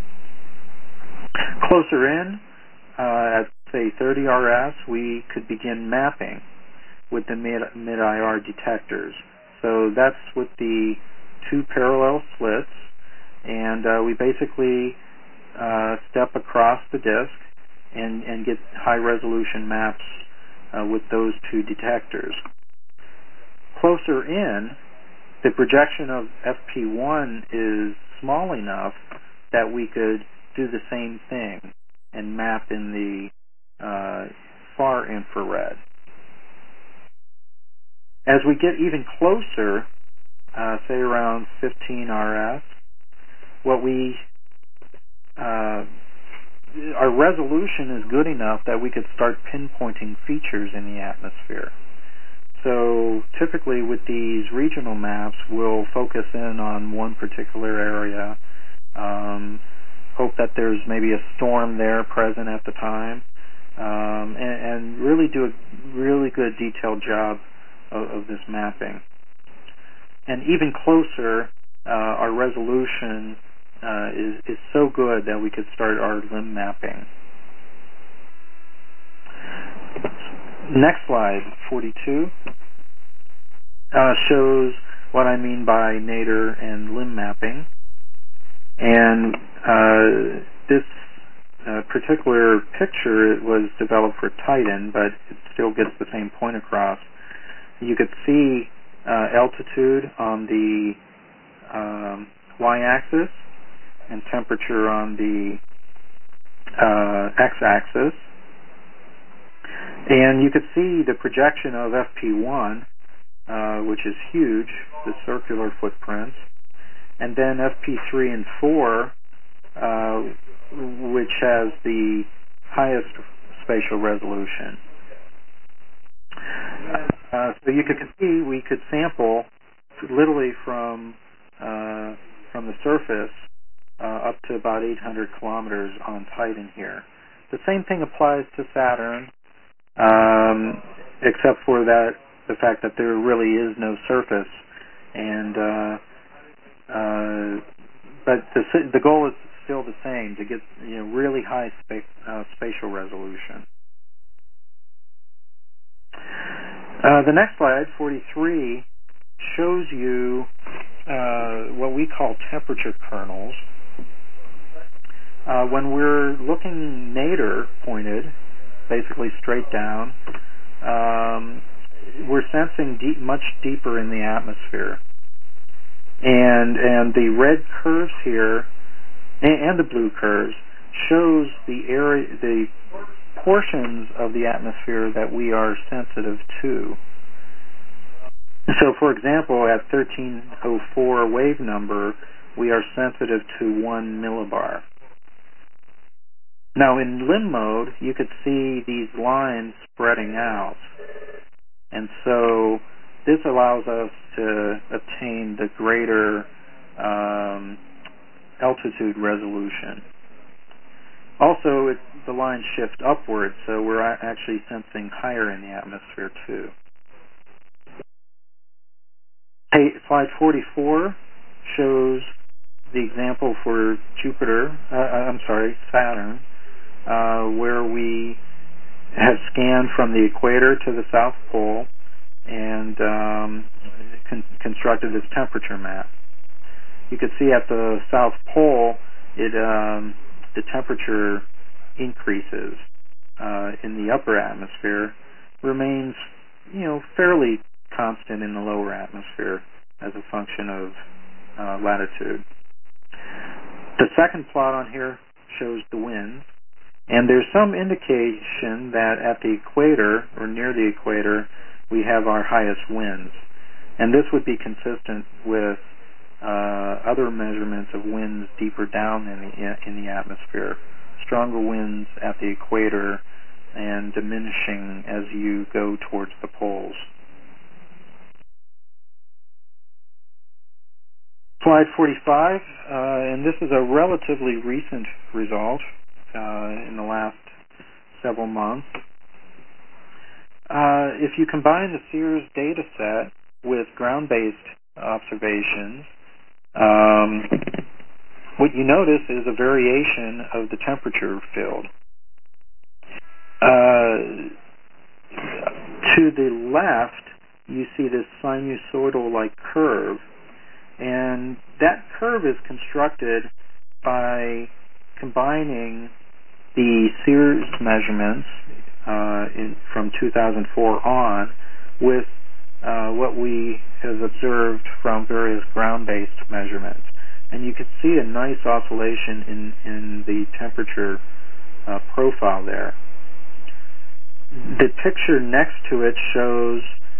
Closer in, at say 30 RS, we could begin mapping with the mid-IR detectors. So that's with the two parallel slits, and we basically step across the disk and get high-resolution maps with those two detectors. Closer in, the projection of FP1 is small enough that we could do the same thing and map in the far infrared. As we get even closer, say around 15 RS, our resolution is good enough that we could start pinpointing features in the atmosphere. so typically with these regional maps, we'll focus in on one particular area, hope that there's maybe a storm there present at the time, and really do a really good detailed job of this mapping. And even closer, our resolution is so good that we could start our limb mapping. Next slide, 42, shows what I mean by nadir and limb mapping. And this particular picture was developed for Titan, but it still gets the same point across. You could see altitude on the y-axis and temperature on the x-axis. And you could see the projection of FP1, which is huge, the circular footprints, and then FP3 and 4, which has the highest spatial resolution. So you could see we could sample literally from the surface up to about 800 kilometers on Titan here. The same thing applies to Saturn, except for the fact that there really is no surface, and but the goal is still the same, to get really high spatial resolution. The next slide, 43, shows you what we call temperature kernels. When we're looking nadir pointed, basically straight down, we're sensing much deeper in the atmosphere. And the red curves here and the blue curves shows the portions of the atmosphere that we are sensitive to. So, for example, at 1304 wave number, we are sensitive to 1 millibar. Now, in limb mode, you could see these lines spreading out. And so this allows us to obtain the greater altitude resolution. Also, the lines shift upward, so we're actually sensing higher in the atmosphere too. Slide 44 shows the example for Saturn, where we have scanned from the equator to the South Pole and constructed this temperature map. You can see at the South Pole, the temperature increases in the upper atmosphere, remains fairly constant in the lower atmosphere as a function of latitude. The second plot on here shows the winds, and there's some indication that at the equator or near the equator we have our highest winds, and this would be consistent with other measurements of winds deeper down in the atmosphere. Stronger winds at the equator and diminishing as you go towards the poles. Slide 45, and this is a relatively recent result in the last several months. If you combine the Sears data set with ground-based observations, what you notice is a variation of the temperature field. To the left, you see this sinusoidal-like curve, and that curve is constructed by combining the Sears measurements from 2004 on with what we have observed from various ground-based measurements. And you can see a nice oscillation in the temperature profile there. The picture next to it shows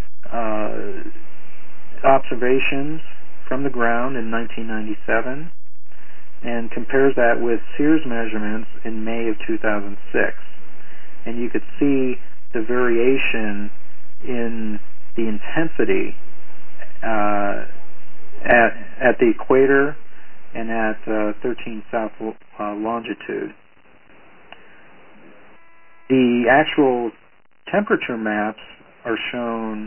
observations from the ground in 1997 and compares that with Sears measurements in May of 2006. And you could see the variation in the intensity at the equator and at 13 south longitude. The actual temperature maps are shown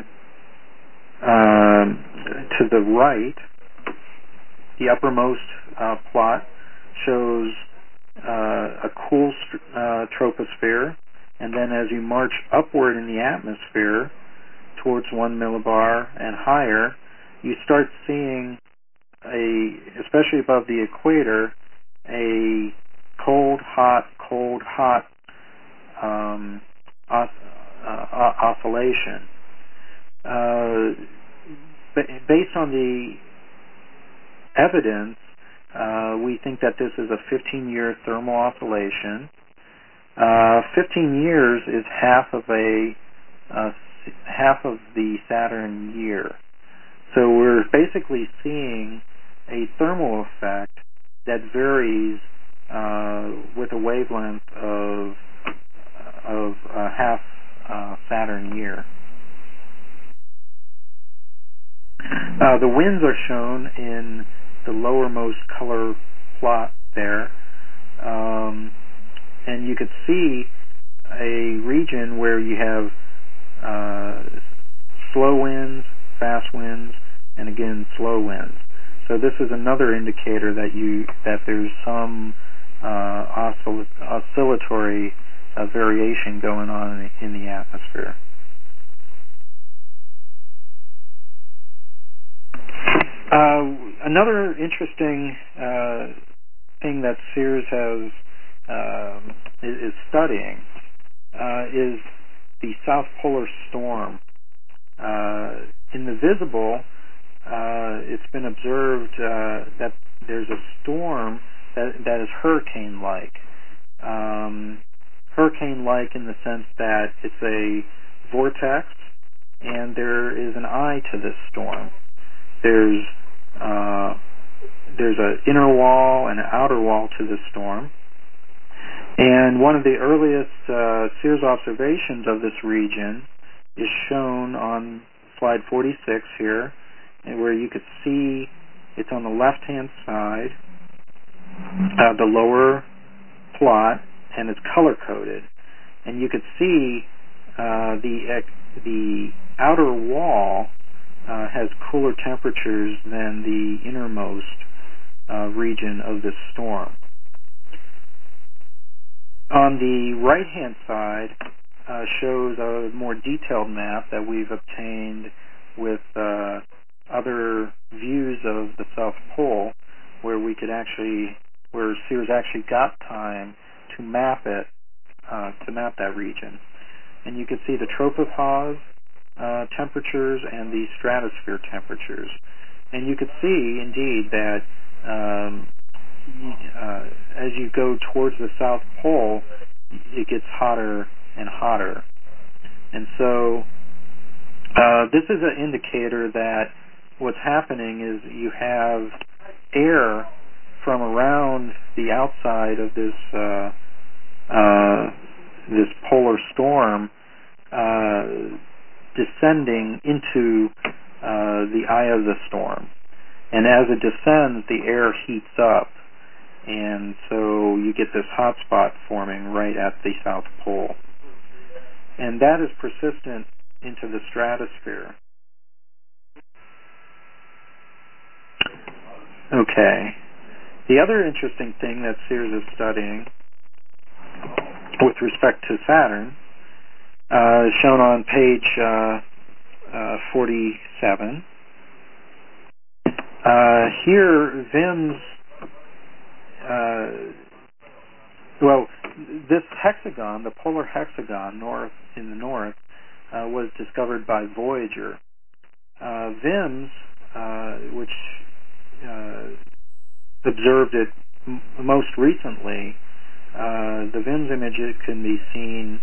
to the right. The uppermost plot shows a cool troposphere, and then as you march upward in the atmosphere towards 1 millibar and higher, you start seeing, especially above the equator, a cold, hot oscillation. Based on the evidence, we think that this is a 15-year thermal oscillation. 15 years is half of the Saturn year. So we're basically seeing a thermal effect that varies with a wavelength of half Saturn year. The winds are shown in the lowermost color plot there, and you could see a region where you have slow winds, fast winds, and again slow winds. So this is another indicator that there's some oscillatory variation going on in the atmosphere. Another interesting thing that SEERS is studying is the South Polar Storm. In the visible, it's been observed that there's a storm that is hurricane-like. Hurricane-like in the sense that it's a vortex, and there is an eye to this storm. There's an inner wall and an outer wall to this storm. And one of the earliest SEERS observations of this region is shown on slide 46 here, and where you could see it's on the left-hand side, the lower plot, and it's color-coded. And you could see the outer wall has cooler temperatures than the innermost region of this storm. On the right-hand side shows a more detailed map that we've obtained with other views of the South Pole, where SEERS actually got time to map it, to map that region. And you can see the tropopause temperatures and the stratosphere temperatures. And you could see, indeed, that as you go towards the South Pole, it gets hotter and hotter. And so this is an indicator that what's happening is you have air from around the outside of this this polar storm descending into the eye of the storm. And as it descends, the air heats up, and so you get this hot spot forming right at the South Pole. And that is persistent into the stratosphere. Okay. The other interesting thing that SEERS is studying with respect to Saturn is shown on page 47. Here, VIMS, this hexagon, the polar hexagon in the north, was discovered by Voyager. VIMS, which observed it most recently, the VIMS image can be seen.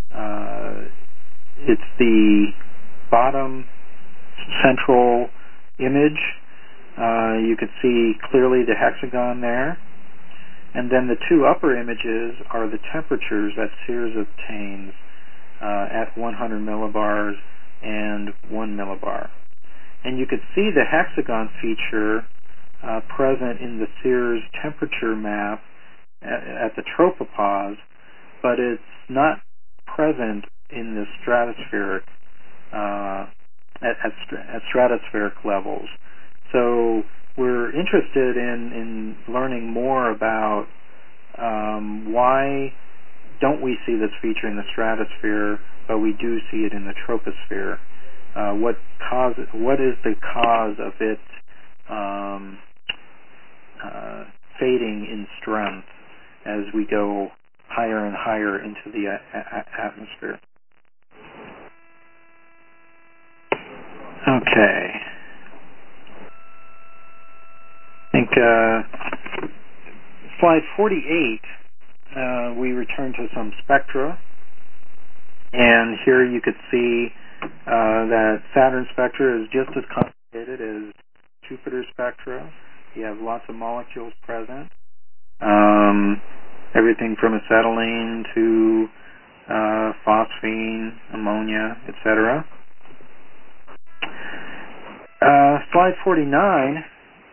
It's the bottom central image. You could see clearly the hexagon there. And then the two upper images are the temperatures that SEERS obtains at 100 millibars and 1 millibar. And you could see the hexagon feature present in the Sears temperature map at the tropopause, but it's not present in the stratospheric at stratospheric levels. So we're interested in learning more about why don't we see this feature in the stratosphere, but we do see it in the troposphere. What is the cause of it fading in strength as we go higher and higher into the atmosphere? Okay. I think slide 48, we return to some spectra. And here you could see that Saturn spectra is just as complicated as Jupiter spectra. You have lots of molecules present. Everything from acetylene to phosphine, ammonia, etc. Slide 49,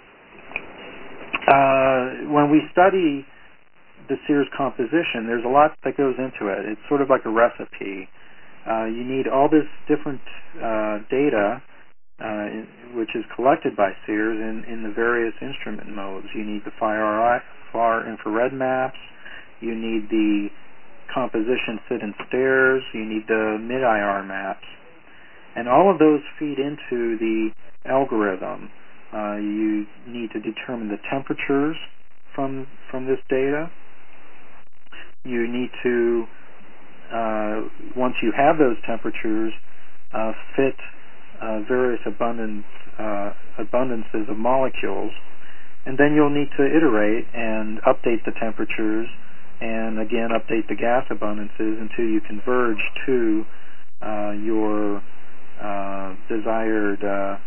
when we study the Sears composition, there's a lot that goes into it. It's sort of like a recipe. You need all this different data, which is collected by Sears in the various instrument modes. You need the far infrared maps. You need the composition sit and stairs. You need the mid-IR maps. And all of those feed into the algorithm. You need to determine the temperatures from this data. You need to, once you have those temperatures, fit various abundances of molecules, and then you'll need to iterate and update the temperatures, and again update the gas abundances until you converge to your desired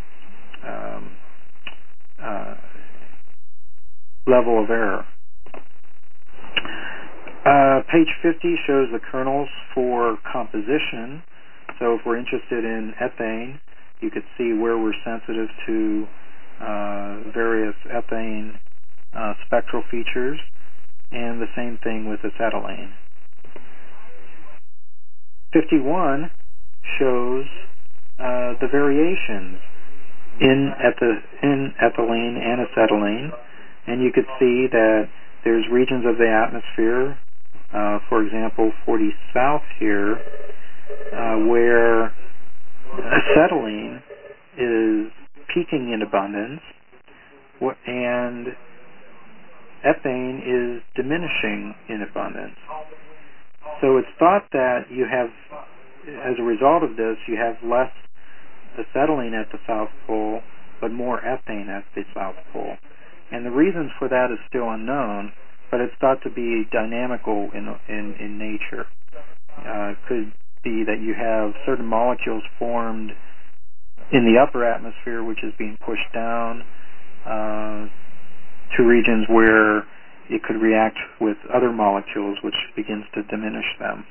level of error. Page 50 shows the kernels for composition. So if we're interested in ethane, you could see where we're sensitive to various ethane spectral features, and the same thing with acetylene. 51 shows the variations in ethylene and acetylene, and you could see that there's regions of the atmosphere, for example 40 south here, where acetylene is peaking in abundance and ethane is diminishing in abundance. So it's thought that you have, as a result of this, you have less acetylene at the South Pole, but more ethane at the South Pole. And the reasons for that is still unknown, but it's thought to be dynamical in nature. It could be that you have certain molecules formed in the upper atmosphere, which is being pushed down to regions where it could react with other molecules, which begins to diminish them.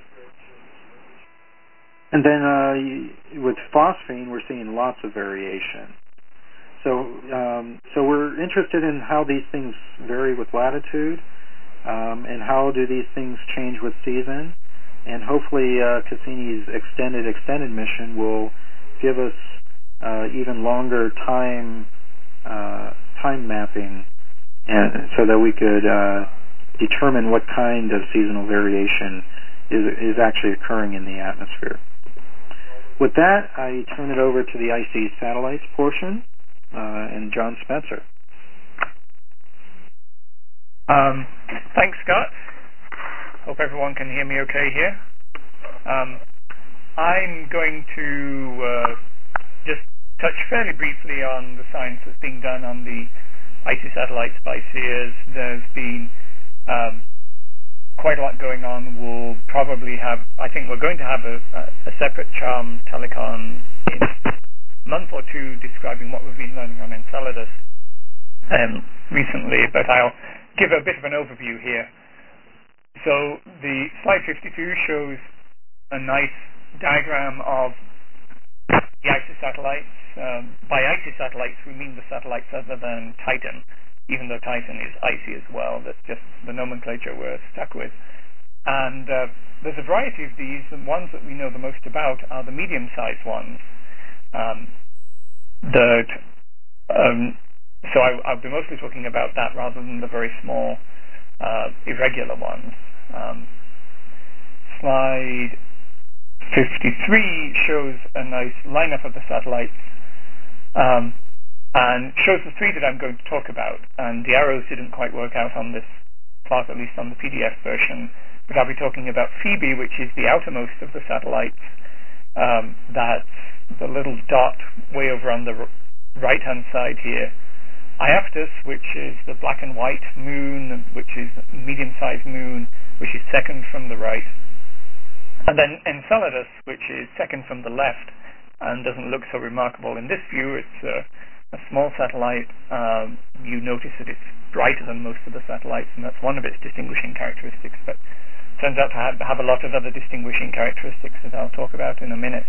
And then with phosphine, we're seeing lots of variation. So we're interested in how these things vary with latitude, and how do these things change with season. And hopefully Cassini's extended mission will give us even longer time mapping, and so that we could determine what kind of seasonal variation is actually occurring in the atmosphere. With that, I turn it over to the icy satellites portion, and John Spencer. Thanks, Scott. Hope everyone can hear me okay here. I'm going to just touch fairly briefly on the science that's being done on the icy satellites by Sears. There's been quite a lot going on. We'll probably have, I think we're going to have a separate CHARM telecon in a month or two describing what we've been learning on Enceladus recently, but I'll give a bit of an overview here. So the slide 52 shows a nice diagram of the ISIS satellites. By ISIS satellites, we mean the satellites other than Titan, even though Titan is icy as well. That's just the nomenclature we're stuck with. And there's a variety of these. The ones that we know the most about are the medium-sized ones. So I'll be mostly talking about that rather than the very small, irregular ones. Slide 53 shows a nice lineup of the satellites and shows the three that I'm going to talk about. And the arrows didn't quite work out on this plot, at least on the PDF version. But I'll be talking about Phoebe, which is the outermost of the satellites. That's the little dot way over on the right-hand side here. Iaptus, which is the black and white moon, which is a medium-sized moon, which is second from the right. And then Enceladus, which is second from the left and doesn't look so remarkable in this view. It's a small satellite. You notice that it's brighter than most of the satellites, and that's one of its distinguishing characteristics, but turns out to have a lot of other distinguishing characteristics that I'll talk about in a minute.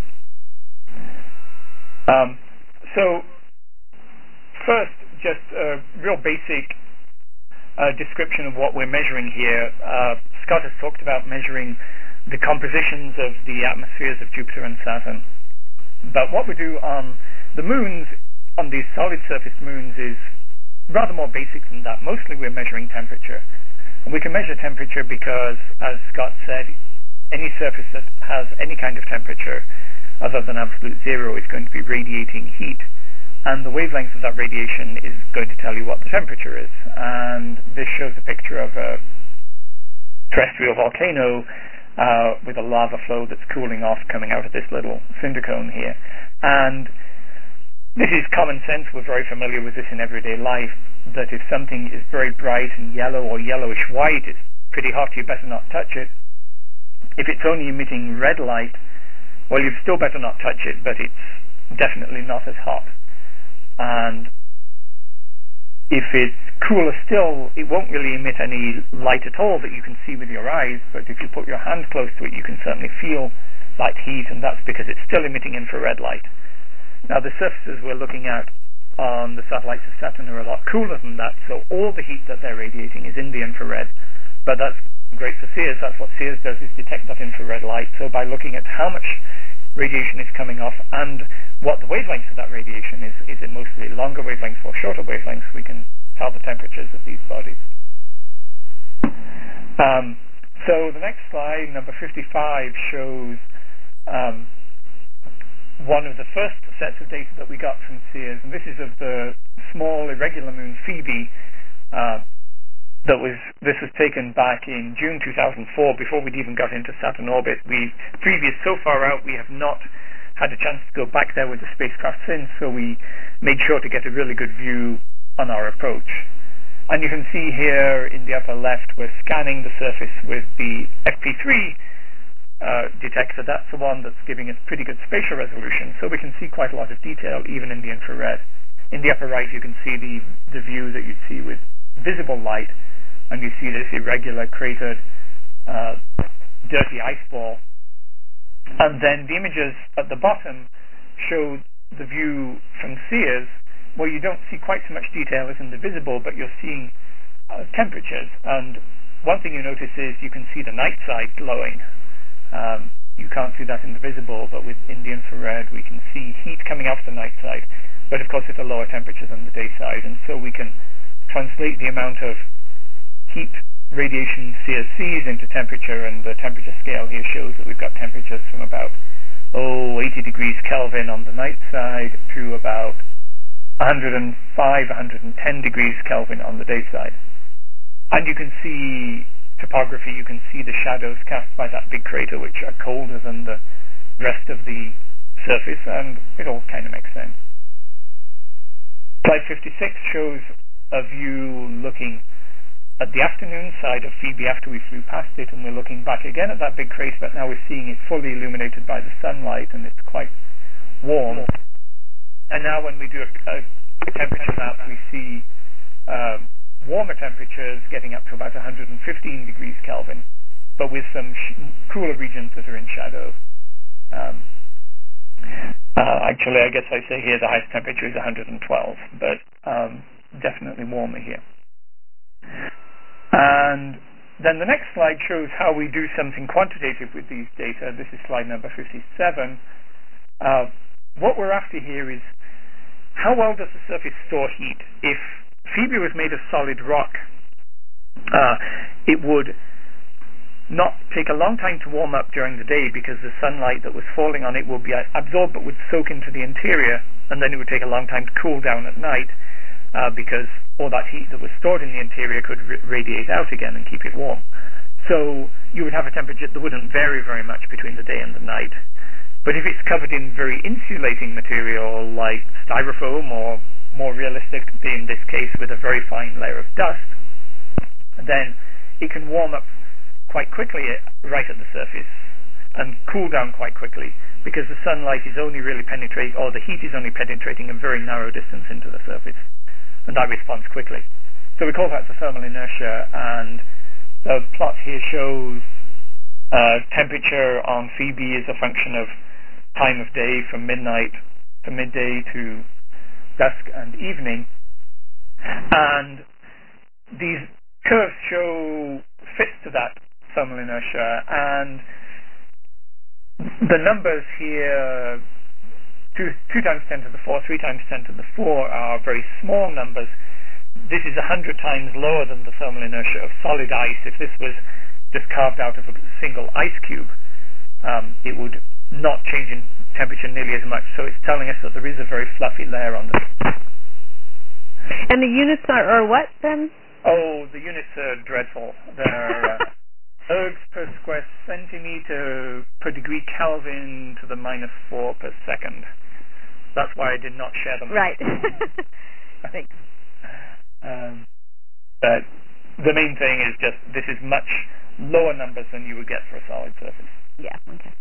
So first, just a real basic description of what we're measuring here. Scott has talked about measuring the compositions of the atmospheres of Jupiter and Saturn. But what we do on the moons, on these solid surface moons, is rather more basic than that. Mostly we're measuring temperature. And we can measure temperature because, as Scott said, any surface that has any kind of temperature other than absolute zero is going to be radiating heat. And the wavelength of that radiation is going to tell you what the temperature is. And this shows a picture of a terrestrial volcano with a lava flow that's cooling off coming out of this little cinder cone here. And this is common sense. We're very familiar with this in everyday life, that if something is very bright and yellow or yellowish white, it's pretty hot, you better not touch it. If it's only emitting red light, well, you'd still better not touch it, but it's definitely not as hot. And if it's cooler still, it won't really emit any light at all that you can see with your eyes, but if you put your hand close to it, you can certainly feel light heat, and that's because it's still emitting infrared light. Now, the surfaces we're looking at on the satellites of Saturn are a lot cooler than that, so all the heat that they're radiating is in the infrared. But that's great for SEERS. That's what SEERS does, is detect that infrared light. So by looking at how much radiation is coming off and what the wavelengths of that radiation is it mostly longer wavelengths or shorter wavelengths, we can tell the temperatures of these bodies. So the next slide, number 55, shows one of the first sets of data that we got from SEERS, and this is of the small irregular moon Phoebe. This was taken back in June 2004, before we'd even got into Saturn orbit. So far out, we have not had a chance to go back there with the spacecraft since, so we made sure to get a really good view on our approach. And you can see here in the upper left, we're scanning the surface with the FP3 detector. That's the one that's giving us pretty good spatial resolution, so we can see quite a lot of detail even in the infrared. In the upper right, you can see the view that you'd see with visible light, and you see this irregular, cratered, dirty ice ball. And then the images at the bottom show the view from SEERS, where you don't see quite so much detail as in the visible, but you're seeing temperatures. And one thing you notice is you can see the night side glowing. You can't see that in the visible, but in the infrared we can see heat coming off the night side, but of course at a lower temperature than the day side, and so we can translate the amount of heat radiation SEERS sees into temperature, and the temperature scale here shows that we've got temperatures from about 80 degrees Kelvin on the night side to about 105, 110 degrees Kelvin on the day side. And you can see topography, you can see the shadows cast by that big crater, which are colder than the rest of the surface, and it all kind of makes sense. Slide 56 shows a view looking at the afternoon side of Phoebe after we flew past it, and we're looking back again at that big crater, but now we're seeing it fully illuminated by the sunlight, and it's quite warm. And now when we do a temperature map, we see warmer temperatures getting up to about 115 degrees Kelvin, but with some cooler regions that are in shadow. Actually, I guess I say here the highest temperature is 112, but definitely warmer here. And then the next slide shows how we do something quantitative with these data. This is slide number 57. What we're after here is how well does the surface store heat? If Phoebe was made of solid rock, it would not take a long time to warm up during the day because the sunlight that was falling on it would be absorbed but would soak into the interior, and then it would take a long time to cool down at night because all that heat that was stored in the interior could radiate out again and keep it warm. So you would have a temperature that wouldn't vary very much between the day and the night. But if it's covered in very insulating material like styrofoam, or more realistic in this case with a very fine layer of dust, then it can warm up quite quickly right at the surface and cool down quite quickly because the sunlight is only really penetrating, or the heat is only penetrating a very narrow distance into the surface, and that responds quickly. So we call that the thermal inertia, and the plot here shows temperature on Phoebe is a function of time of day from midnight to midday to dusk and evening, and these curves show fits to that thermal inertia, and the numbers here 2 times 10 to the 4, 3 times 10 to the 4 are very small numbers. This is 100 times lower than the thermal inertia of solid ice. If this was just carved out of a single ice cube, it would not change in temperature nearly as much. So it's telling us that there is a very fluffy layer on this. And the units are what then? Oh, the units are dreadful. They're ergs per square centimeter per degree Kelvin to the -4 per second. That's why I did not share them. Right. Thanks. But the main thing is just this is much lower numbers than you would get for a solid surface. Yeah, okay.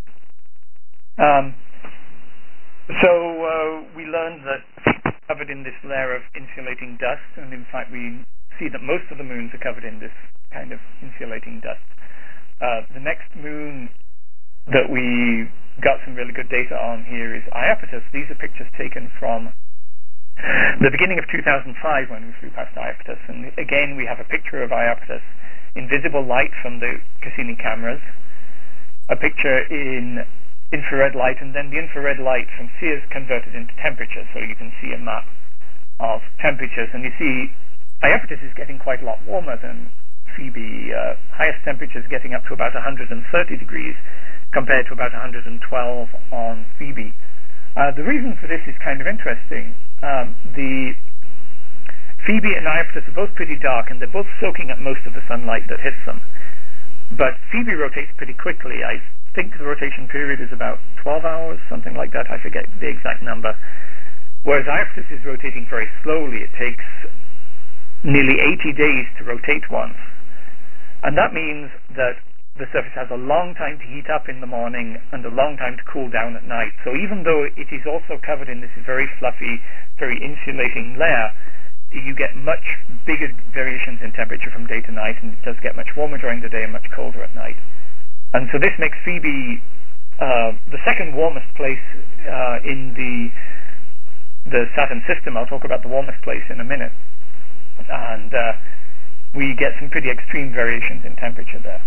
So we learned that it's covered in this layer of insulating dust, and in fact we see that most of the moons are covered in this kind of insulating dust. The next moon that we got some really good data on here is Iapetus. These are pictures taken from the beginning of 2005 when we flew past Iapetus, and again we have a picture of Iapetus in visible light from the Cassini cameras, a picture in infrared light, and then the infrared light from Sears converted into temperature, so you can see a map of temperatures. And you see Iapetus is getting quite a lot warmer than Phoebe. Highest temperatures getting up to about 130 degrees compared to about 112 on Phoebe. The reason for this is kind of interesting. The Phoebe and Iapetus are both pretty dark, and they're both soaking up most of the sunlight that hits them. But Phoebe rotates pretty quickly. I think the rotation period is about 12 hours, something like that. I forget the exact number. Whereas Iapetus is rotating very slowly. It takes nearly 80 days to rotate once. And that means that the surface has a long time to heat up in the morning and a long time to cool down at night. So even though it is also covered in this very fluffy, very insulating layer, you get much bigger variations in temperature from day to night, and it does get much warmer during the day and much colder at night. And so this makes Phoebe the second warmest place in the Saturn system. I'll talk about the warmest place in a minute. And we get some pretty extreme variations in temperature there.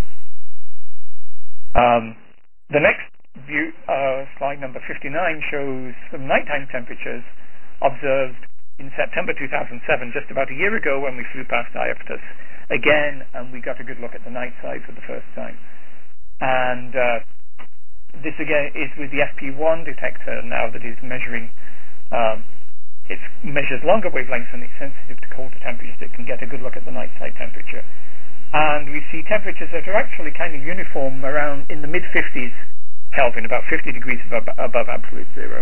The next view, slide number 59, shows some nighttime temperatures observed in September 2007, just about a year ago when we flew past Iapetus again, and we got a good look at the night side for the first time. And this again is with the FP1 detector now that is measuring, it measures longer wavelengths and it's sensitive to colder temperatures. It can get a good look at the night side temperature. And we see temperatures that are actually kind of uniform around in the mid-50s Kelvin, about 50 degrees above absolute zero.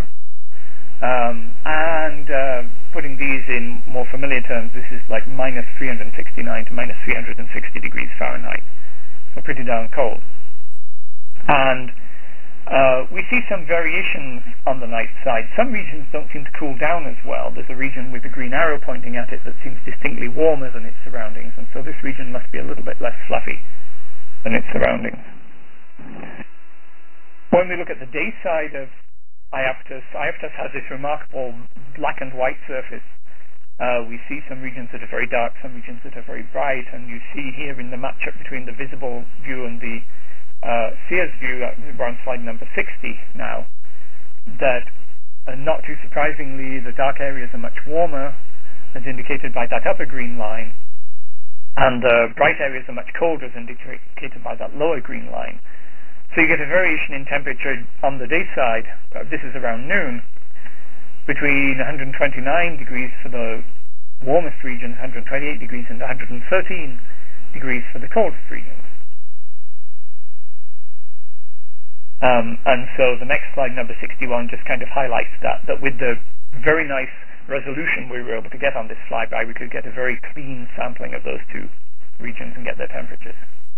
Putting these in more familiar terms, this is like -369 to -360 degrees Fahrenheit. So pretty darn cold. And we see some variations on the night side. Some regions don't seem to cool down as well. There's a region with a green arrow pointing at it that seems distinctly warmer than its surroundings, and so this region must be a little bit less fluffy than its surroundings. When we look at the day side of Iapetus. Iapetus has this remarkable black and white surface. We see some regions that are very dark, some regions that are very bright, and you see here in the matchup between the visible view and the Sears view, we're on slide number 60 now, that not too surprisingly, the dark areas are much warmer, as indicated by that upper green line, and the bright areas are much colder, as indicated by that lower green line. So you get a variation in temperature on the day side, this is around noon, between 129 degrees for the warmest regions, 128 degrees, and 113 degrees for the coldest regions. And so the next slide, number 61, just kind of highlights that with the very nice resolution we were able to get on this flyby, we could get a very clean sampling of those two regions and get their temperatures.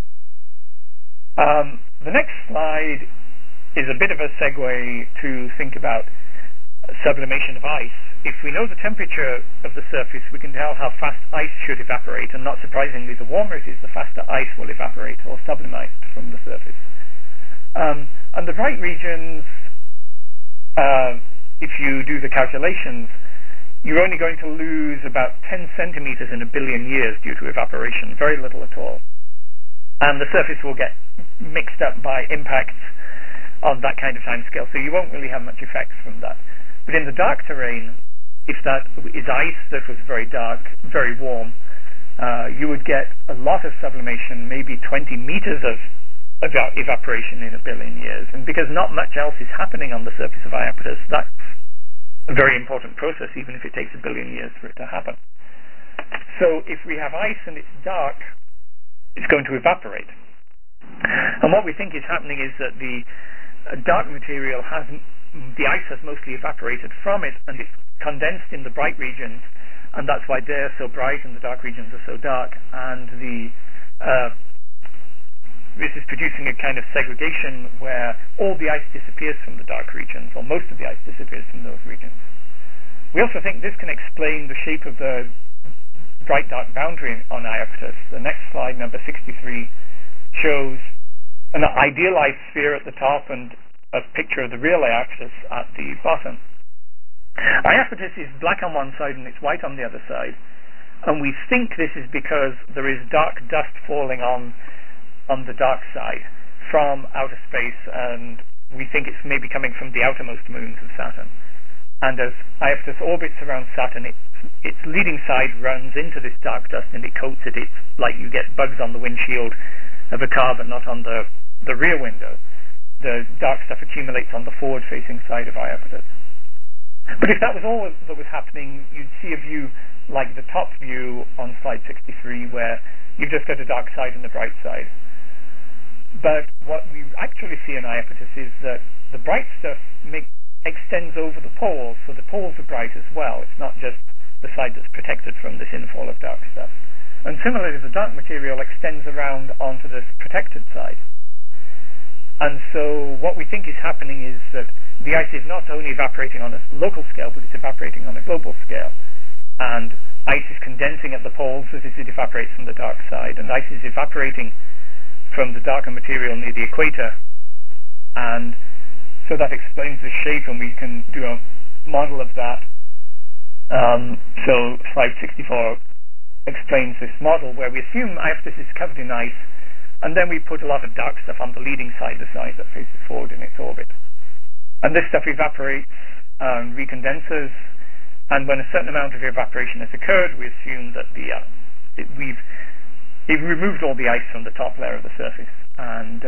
The next slide is a bit of a segue to think about sublimation of ice. If we know the temperature of the surface, we can tell how fast ice should evaporate, and not surprisingly, the warmer it is, the faster ice will evaporate or sublimate from the surface. And the bright regions, if you do the calculations, you're only going to lose about 10 centimeters in a billion years due to evaporation, very little at all. And the surface will get mixed up by impacts on that kind of time scale, so you won't really have much effects from that. But in the dark terrain, if that is ice that was very dark, very warm, you would get a lot of sublimation, maybe 20 meters of evaporation in a billion years. And because not much else is happening on the surface of Iapetus, that's a very important process, even if it takes a billion years for it to happen. So if we have ice and it's dark, it's going to evaporate. And what we think is happening is that the dark material the ice has mostly evaporated from it, and it's condensed in the bright regions, and that's why they're so bright and the dark regions are so dark, and this is producing a kind of segregation where all the ice disappears from the dark regions, or most of the ice disappears from those regions. We also think this can explain the shape of the bright-dark boundary on Iapetus. The next slide, number 63, shows an idealized sphere at the top and a picture of the real Iapetus at the bottom. Iapetus is black on one side and it's white on the other side, and we think this is because there is dark dust falling on the dark side from outer space, and we think it's maybe coming from the outermost moons of Saturn. And as Iapetus orbits around Saturn, its leading side runs into this dark dust and it coats it. It's like you get bugs on the windshield of a car but not on the rear window. The dark stuff accumulates on the forward-facing side of Iapetus. But if that was all that was happening, you'd see a view like the top view on slide 63, where you've just got a dark side and a bright side. But what we actually see in Iapetus is that the bright stuff extends over the poles, so the poles are bright as well. It's not just the side that's protected from this infall of dark stuff. And similarly, the dark material extends around onto this protected side. And so what we think is happening is that the ice is not only evaporating on a local scale, but it's evaporating on a global scale. And ice is condensing at the poles as it evaporates from the dark side, and ice is evaporating from the darker material near the equator. And so that explains the shape, and we can do a model of that. So slide 64 explains this model where we assume Iapetus is covered in ice, and then we put a lot of dark stuff on the leading side, the side that faces forward in its orbit. And this stuff evaporates and recondenses, and when a certain amount of evaporation has occurred, we assume that we've removed all the ice from the top layer of the surface, and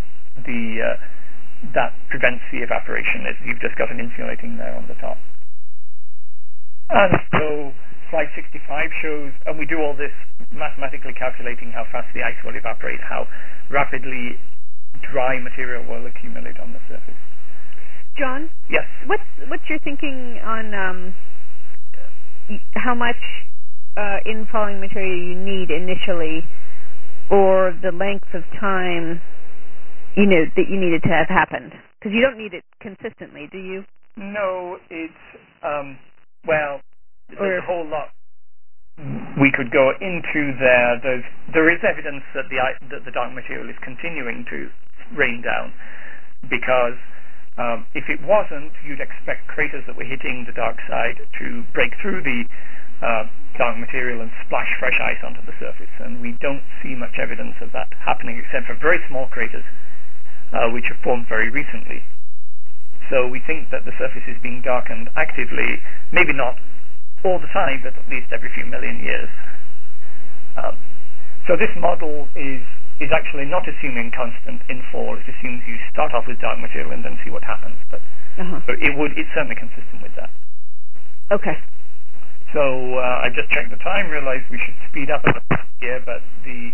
that prevents the evaporation, as you've just got an insulating layer on the top. And so slide 65 shows, and we do all this mathematically calculating how fast the ice will evaporate, how rapidly dry material will accumulate on the surface. John? Yes? What's your thinking on how much infalling material you need initially, or the length of time that you need it to have happened? Because you don't need it consistently, do you? No, it's there's a whole lot we could go into there. There is evidence that the dark material is continuing to rain down, because If it wasn't, you'd expect craters that were hitting the dark side to break through the dark material and splash fresh ice onto the surface, and we don't see much evidence of that happening except for very small craters which have formed very recently. So we think that the surface is being darkened actively, maybe not all the time, but at least every few million years. So this model is actually not assuming constant infall. It assumes you start off with dark material and then see what happens. But it's certainly consistent with that. Okay. So I just checked the time, realized we should speed up a bit here, but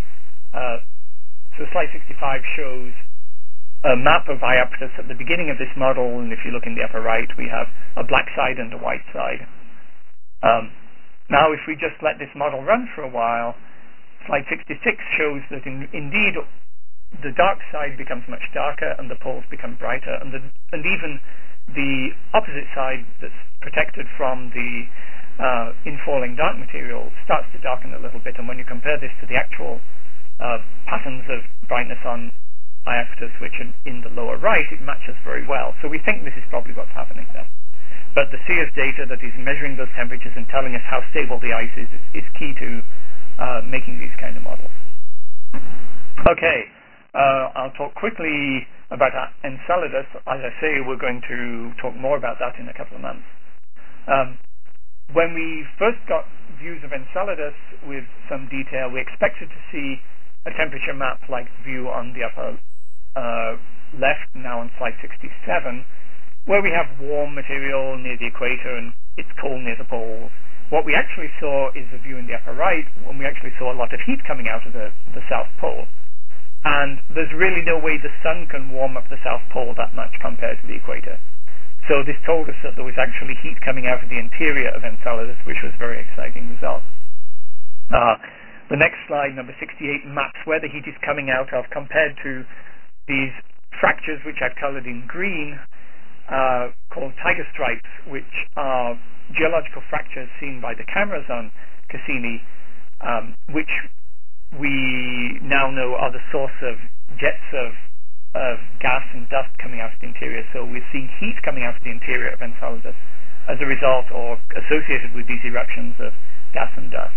so slide 65 shows a map of Iapetus at the beginning of this model, and if you look in the upper right, we have a black side and a white side. Now, if we just let this model run for a while, slide 66 shows that indeed the dark side becomes much darker and the poles become brighter, and even the opposite side that's protected from the infalling dark material starts to darken a little bit. And when you compare this to the actual patterns of brightness on Iapetus, which are in the lower right, it matches very well. So we think this is probably what's happening there. But the SEERS data that is measuring those temperatures and telling us how stable the ice is key to making these kind of models. Okay, I'll talk quickly about Enceladus. As I say, we're going to talk more about that in a couple of months. When we first got views of Enceladus with some detail, we expected to see a temperature map like the view on the upper left, now on slide 67, where we have warm material near the equator and it's cold near the poles. What we actually saw is a view in the upper right, when we actually saw a lot of heat coming out of the South Pole. And there's really no way the sun can warm up the South Pole that much compared to the equator. So this told us that there was actually heat coming out of the interior of Enceladus, which was a very exciting result. The next slide, number 68, maps where the heat is coming out of compared to these fractures which I've colored in green, called tiger stripes, which are geological fractures seen by the cameras on Cassini, which we now know are the source of jets of gas and dust coming out of the interior. So we're seeing heat coming out of the interior of Enceladus as a result or associated with these eruptions of gas and dust.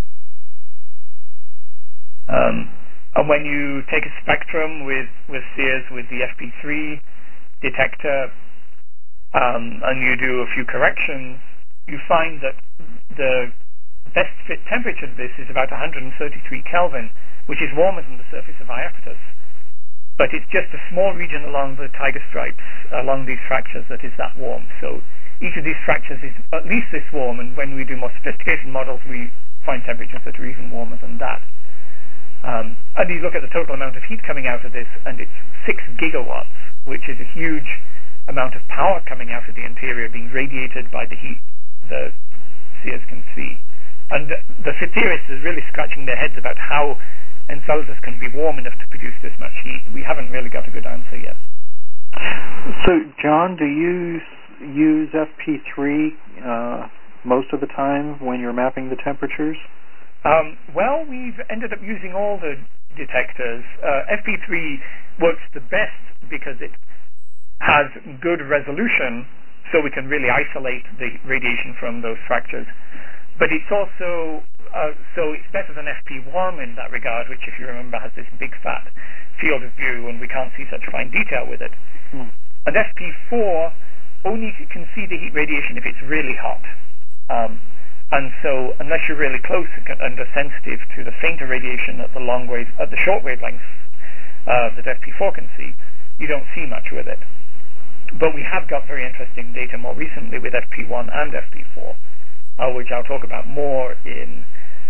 And when you take a spectrum with SEERS with the FP3 detector and you do a few corrections, you find that the best fit temperature of this is about 133 Kelvin, which is warmer than the surface of Iapetus. But it's just a small region along the tiger stripes, along these fractures, that is that warm. So each of these fractures is at least this warm, and when we do more sophisticated models, we find temperatures that are even warmer than that. And you look at the total amount of heat coming out of this, and it's 6 gigawatts, which is a huge amount of power coming out of the interior being radiated by the heat the SEERS can see. And the theorists are really scratching their heads about how Enceladus can be warm enough to produce this much heat. We haven't really got a good answer yet. So, John, do you use FP3 most of the time when you're mapping the temperatures? Well, we've ended up using all the detectors. FP3 works the best because it has good resolution, so we can really isolate the radiation from those fractures. But it's also, so it's better than FP1 in that regard, which, if you remember, has this big fat field of view, and we can't see such fine detail with it. And FP4 only can see the heat radiation if it's really hot. And so, unless you're really close and are sensitive to the fainter radiation at the short wavelengths that FP4 can see, you don't see much with it. But we have got very interesting data more recently with FP1 and FP4, which I'll talk about more in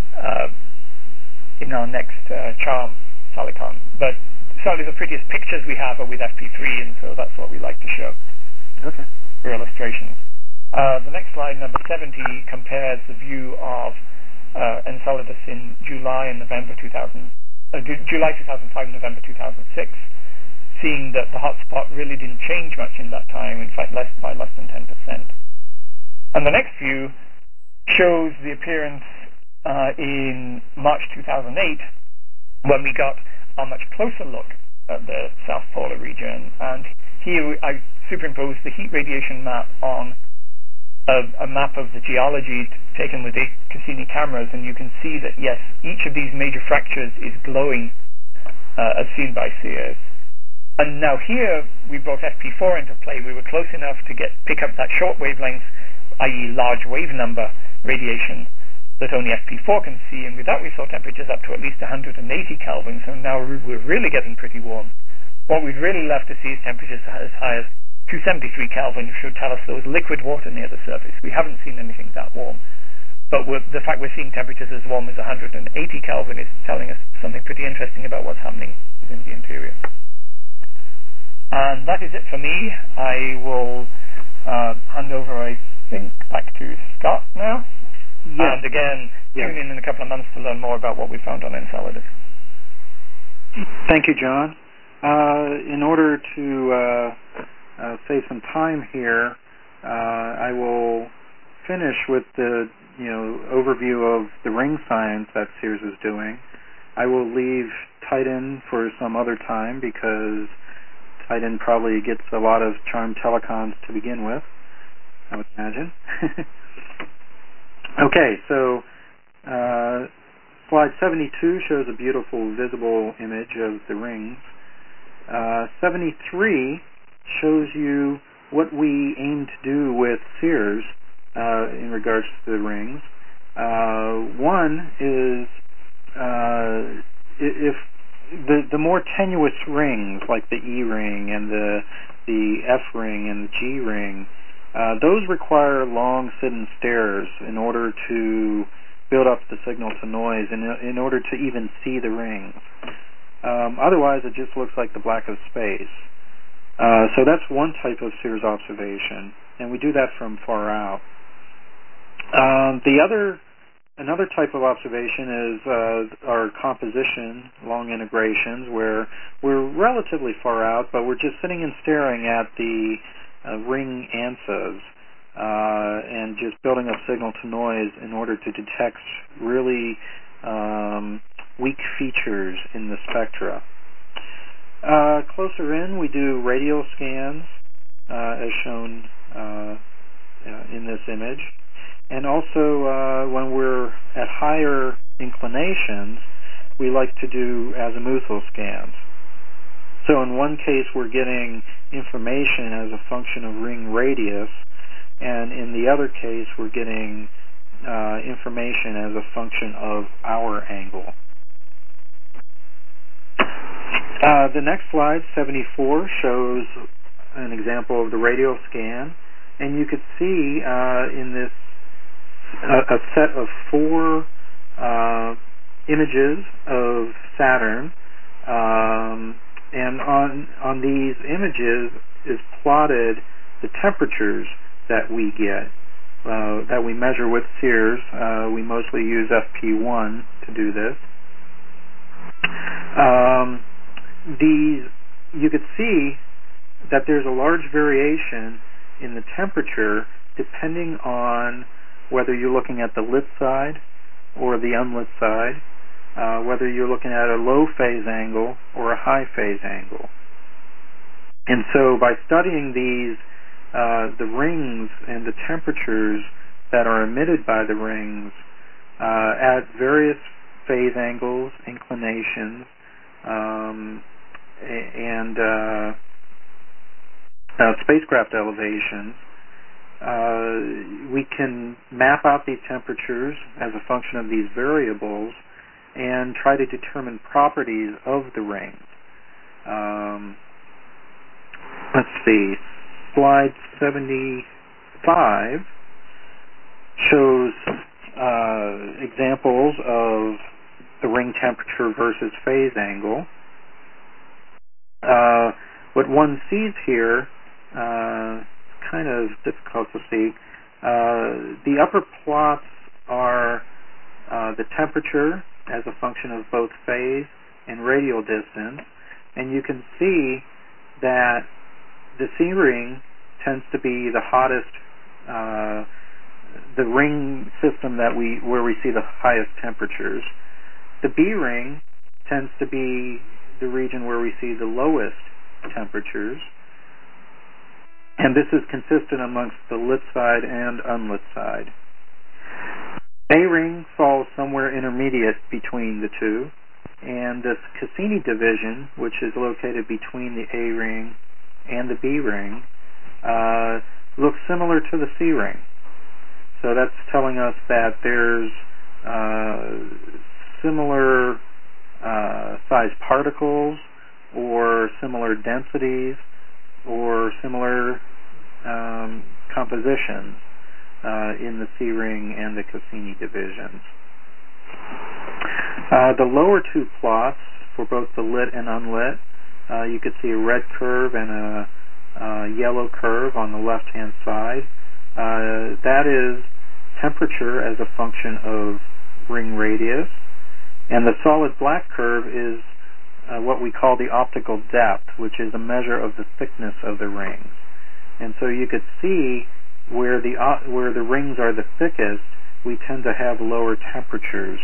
our next CHARM Salicon. But certainly the prettiest pictures we have are with FP3, and so that's what we like to show for illustrations. The next slide, number 70, compares the view of Enceladus in July 2005, November 2006, seeing that the hotspot really didn't change much in that time, in fact by less than 10%. And the next view shows the appearance in March 2008, when we got a much closer look at the South Polar region. And here I superimposed the heat radiation map on a map of the geology taken with the Cassini cameras, and you can see that, yes, each of these major fractures is glowing as seen by Sears. And now here we brought FP4 into play. We were close enough to pick up that short wavelength, i.e. large wave number radiation that only FP4 can see, and with that we saw temperatures up to at least 180 Kelvin, so now we're really getting pretty warm. What we'd really love to see is temperatures as high as 273 Kelvin, which should tell us there was liquid water near the surface. We haven't seen anything that warm. But the fact we're seeing temperatures as warm as 180 Kelvin is telling us something pretty interesting about what's happening within the interior. And that is it for me. I will hand over, I think, back to Scott now. Yes. And again, tune in a couple of months to learn more about what we found on Enceladus. Thank you, John. In order to save some time here, I will finish with the overview of the ring science that Sears is doing. I will leave Titan for some other time because Titan probably gets a lot of charmed telecons to begin with, I would imagine. Okay, so slide 72 shows a beautiful visible image of the rings. 73 shows you what we aim to do with Sears in regards to the rings. One is if the more tenuous rings, like the E ring and the F ring and the G ring, those require long sit-in stares in order to build up the signal to noise and in order to even see the rings. Otherwise, it just looks like the black of space. So that's one type of Sears observation, and we do that from far out. Another type of observation is our composition, long integrations, where we're relatively far out, but we're just sitting and staring at the ring ANSAs and just building up signal to noise in order to detect really weak features in the spectra. Closer in, we do radial scans, as shown in this image. And also, when we're at higher inclinations, we like to do azimuthal scans. So in one case, we're getting information as a function of ring radius, and in the other case, we're getting information as a function of hour angle. The next slide, 74, shows an example of the radial scan, and you could see in this a set of 4 images of Saturn, and on these images is plotted the temperatures that we get, that we measure with Sears. We mostly use FP1 to do this. You could see that there's a large variation in the temperature depending on whether you're looking at the lit side or the unlit side, whether you're looking at a low phase angle or a high phase angle. And so by studying these, the rings and the temperatures that are emitted by the rings at various phase angles, inclinations, and spacecraft elevations, we can map out these temperatures as a function of these variables and try to determine properties of the rings. Let's see, slide 75 shows examples of the ring temperature versus phase angle. What one sees here, kind of difficult to see, the upper plots are the temperature as a function of both phase and radial distance, and you can see that the C ring tends to be the hottest, the ring system where we see the highest temperatures. The B ring tends to be the region where we see the lowest temperatures, And this is consistent amongst the lit side and unlit side. A-ring falls somewhere intermediate between the two, and this Cassini division, which is located between the A-ring and the B-ring, looks similar to the C-ring. So that's telling us that there's similar size particles or similar densities or similar compositions in the C-ring and the Cassini divisions. The lower two plots for both the lit and unlit, you could see a red curve and a yellow curve on the left-hand side. That is temperature as a function of ring radius, and the solid black curve is what we call the optical depth, which is a measure of the thickness of the rings. And so you could see where the rings are the thickest, we tend to have lower temperatures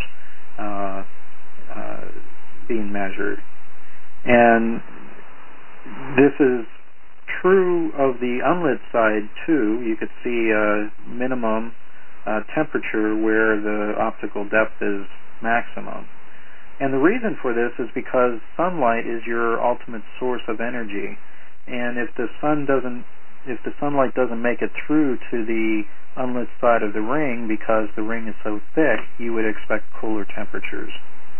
being measured. And this is true of the unlit side too. You could see a minimum temperature where the optical depth is maximum. And the reason for this is because sunlight is your ultimate source of energy. And if the sunlight doesn't make it through to the unlit side of the ring because the ring is so thick, you would expect cooler temperatures.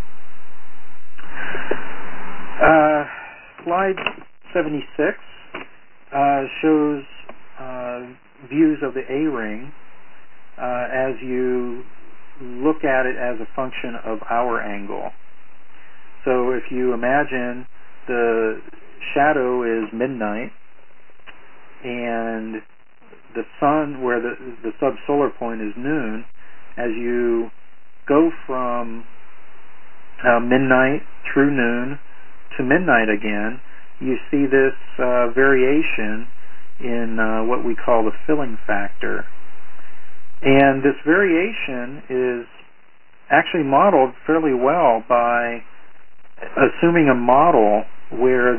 Slide 76 shows views of the A-ring as you look at it as a function of hour angle. So if you imagine the shadow is midnight and the sun, where the subsolar point is noon, as you go from midnight through noon to midnight again, you see this variation in what we call the filling factor. And this variation is actually modeled fairly well by assuming a model where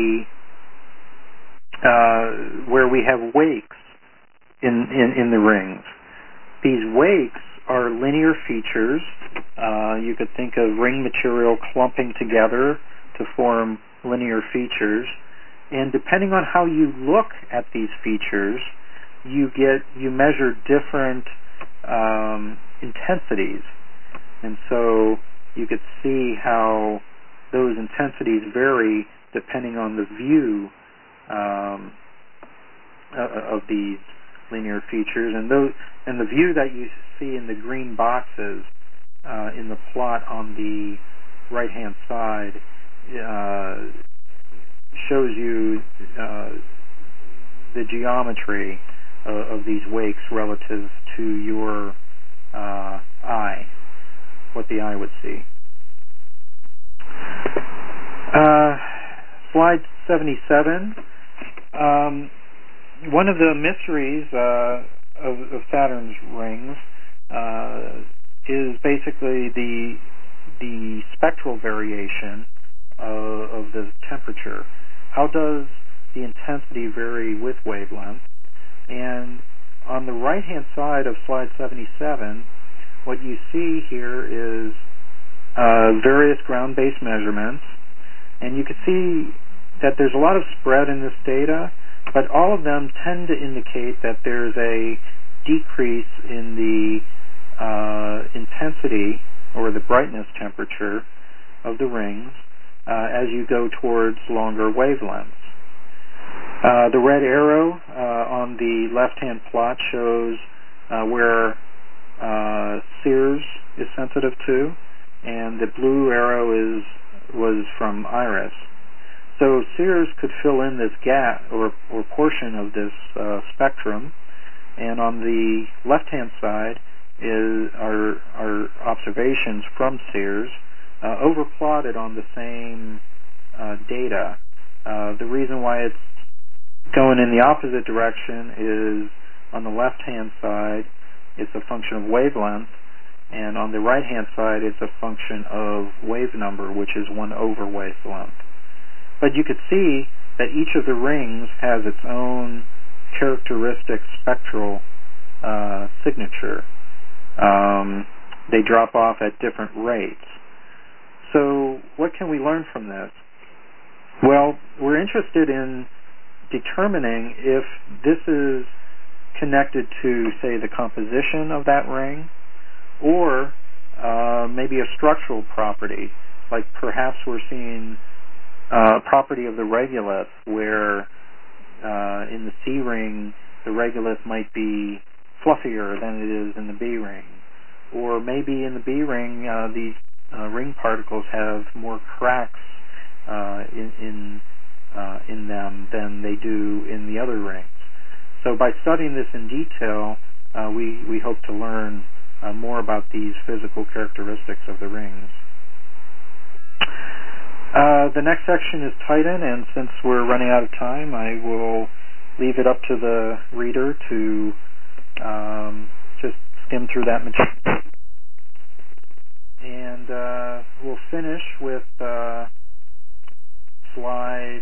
where we have wakes in the rings. These wakes are linear features. You could think of ring material clumping together to form linear features. And depending on how you look at these features, you measure different intensities. And so you could see how those intensities vary depending on the view of these linear features. And the view that you see in the green boxes in the plot on the right-hand side shows you the geometry of these wakes relative to your eye, what the eye would see. Slide 77. One of the mysteries of Saturn's rings is basically the spectral variation of the temperature. How does the intensity vary with wavelength? And on the right-hand side of slide 77, what you see here is various ground-based measurements, and you can see that there's a lot of spread in this data, but all of them tend to indicate that there's a decrease in the intensity or the brightness temperature of the rings as you go towards longer wavelengths. The red arrow on the left-hand plot shows where Sears is sensitive to, and the blue arrow was from Iris. So Sears could fill in this gap or portion of this spectrum, and on the left-hand side are observations from Sears overplotted on the same data. The reason why it's going in the opposite direction is on the left-hand side it's a function of wavelength, and on the right-hand side it's a function of wave number, which is 1 over wavelength. But you could see that each of the rings has its own characteristic spectral signature. They drop off at different rates. So what can we learn from this? Well, we're interested in determining if this is connected to, say, the composition of that ring, or maybe a structural property, like perhaps we're seeing a property of the regolith where in the C ring the regolith might be fluffier than it is in the B ring, or maybe in the B ring these ring particles have more cracks in them than they do in the other rings. So by studying this in detail, we hope to learn more about these physical characteristics of the rings. The next section is Titan, and since we're running out of time, I will leave it up to the reader to just skim through that material. And we'll finish with slide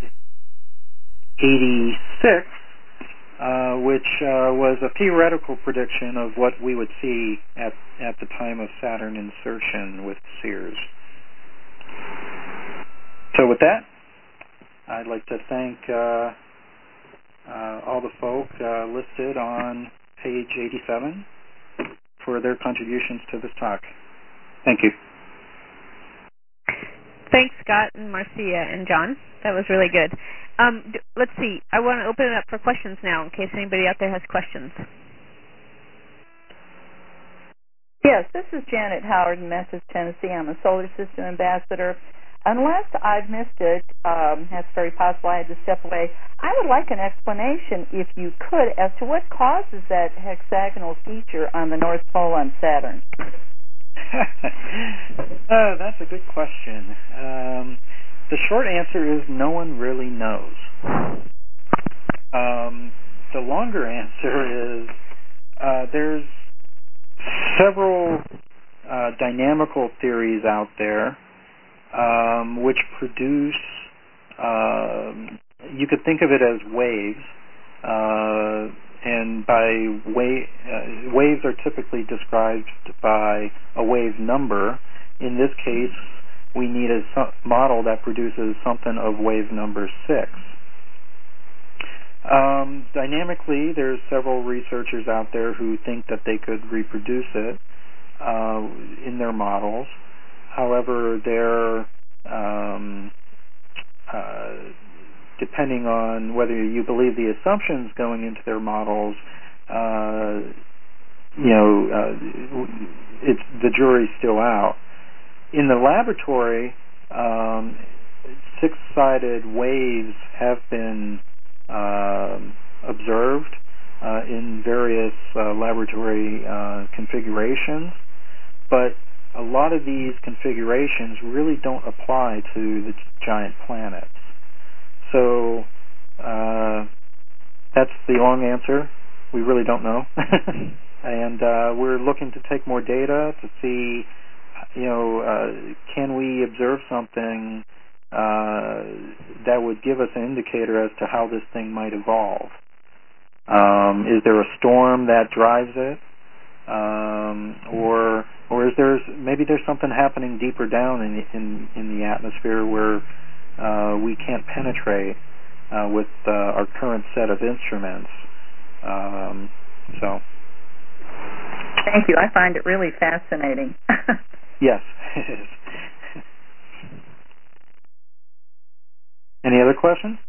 86, which was a theoretical prediction of what we would see at the time of Saturn insertion with Sears. So with that, I'd like to thank all the folk listed on page 87 for their contributions to this talk. Thank you. Thanks, Scott and Marcia and John. That was really good. Let's see. I want to open it up for questions now in case anybody out there has questions. Yes, this is Janet Howard in Memphis, Tennessee. I'm a solar system ambassador. Unless I've missed it, that's very possible I had to step away, I would like an explanation, if you could, as to what causes that hexagonal feature on the North Pole on Saturn. That's a good question. The short answer is no one really knows. The longer answer is there's several dynamical theories out there which produce, you could think of it as waves, and by waves are typically described by a wave number. In this case, we need a model that produces something of wave number 6. Dynamically, there's several researchers out there who think that they could reproduce it in their models. However, they're depending on whether you believe the assumptions going into their models, it's the jury's still out. In the laboratory, 6-sided waves have been observed in various laboratory configurations, but a lot of these configurations really don't apply to the giant planets. So that's the long answer. We really don't know. And we're looking to take more data to see, can we observe something that would give us an indicator as to how this thing might evolve. Is there a storm that drives it? Or is maybe there's something happening deeper down in the atmosphere where we can't penetrate with our current set of instruments. So. Thank you. I find it really fascinating. Yes, it is. Any other questions?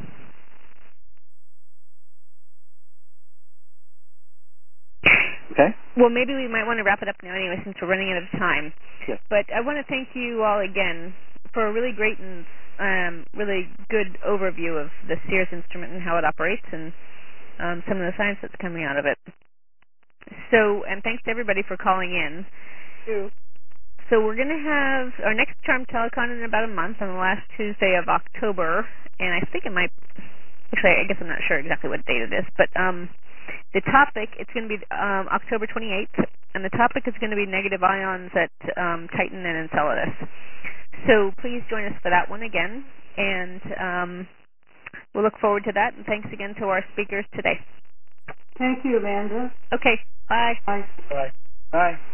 Okay. Well, maybe we might want to wrap it up now anyway, since we're running out of time. Yes. But I want to thank you all again for a really great and really good overview of the Sears instrument and how it operates, and some of the science that's coming out of it. So, and thanks to everybody for calling in. Thank you. So we're going to have our next Charm Telecon in about a month on the last Tuesday of October, and I think it might, actually I guess I'm not sure exactly what date it is, but the topic, it's going to be October 28th, and the topic is going to be negative ions at Titan and Enceladus. So please join us for that one again, and we'll look forward to that, and thanks again to our speakers today. Thank you, Amanda. Okay, bye. Bye. Bye. Bye.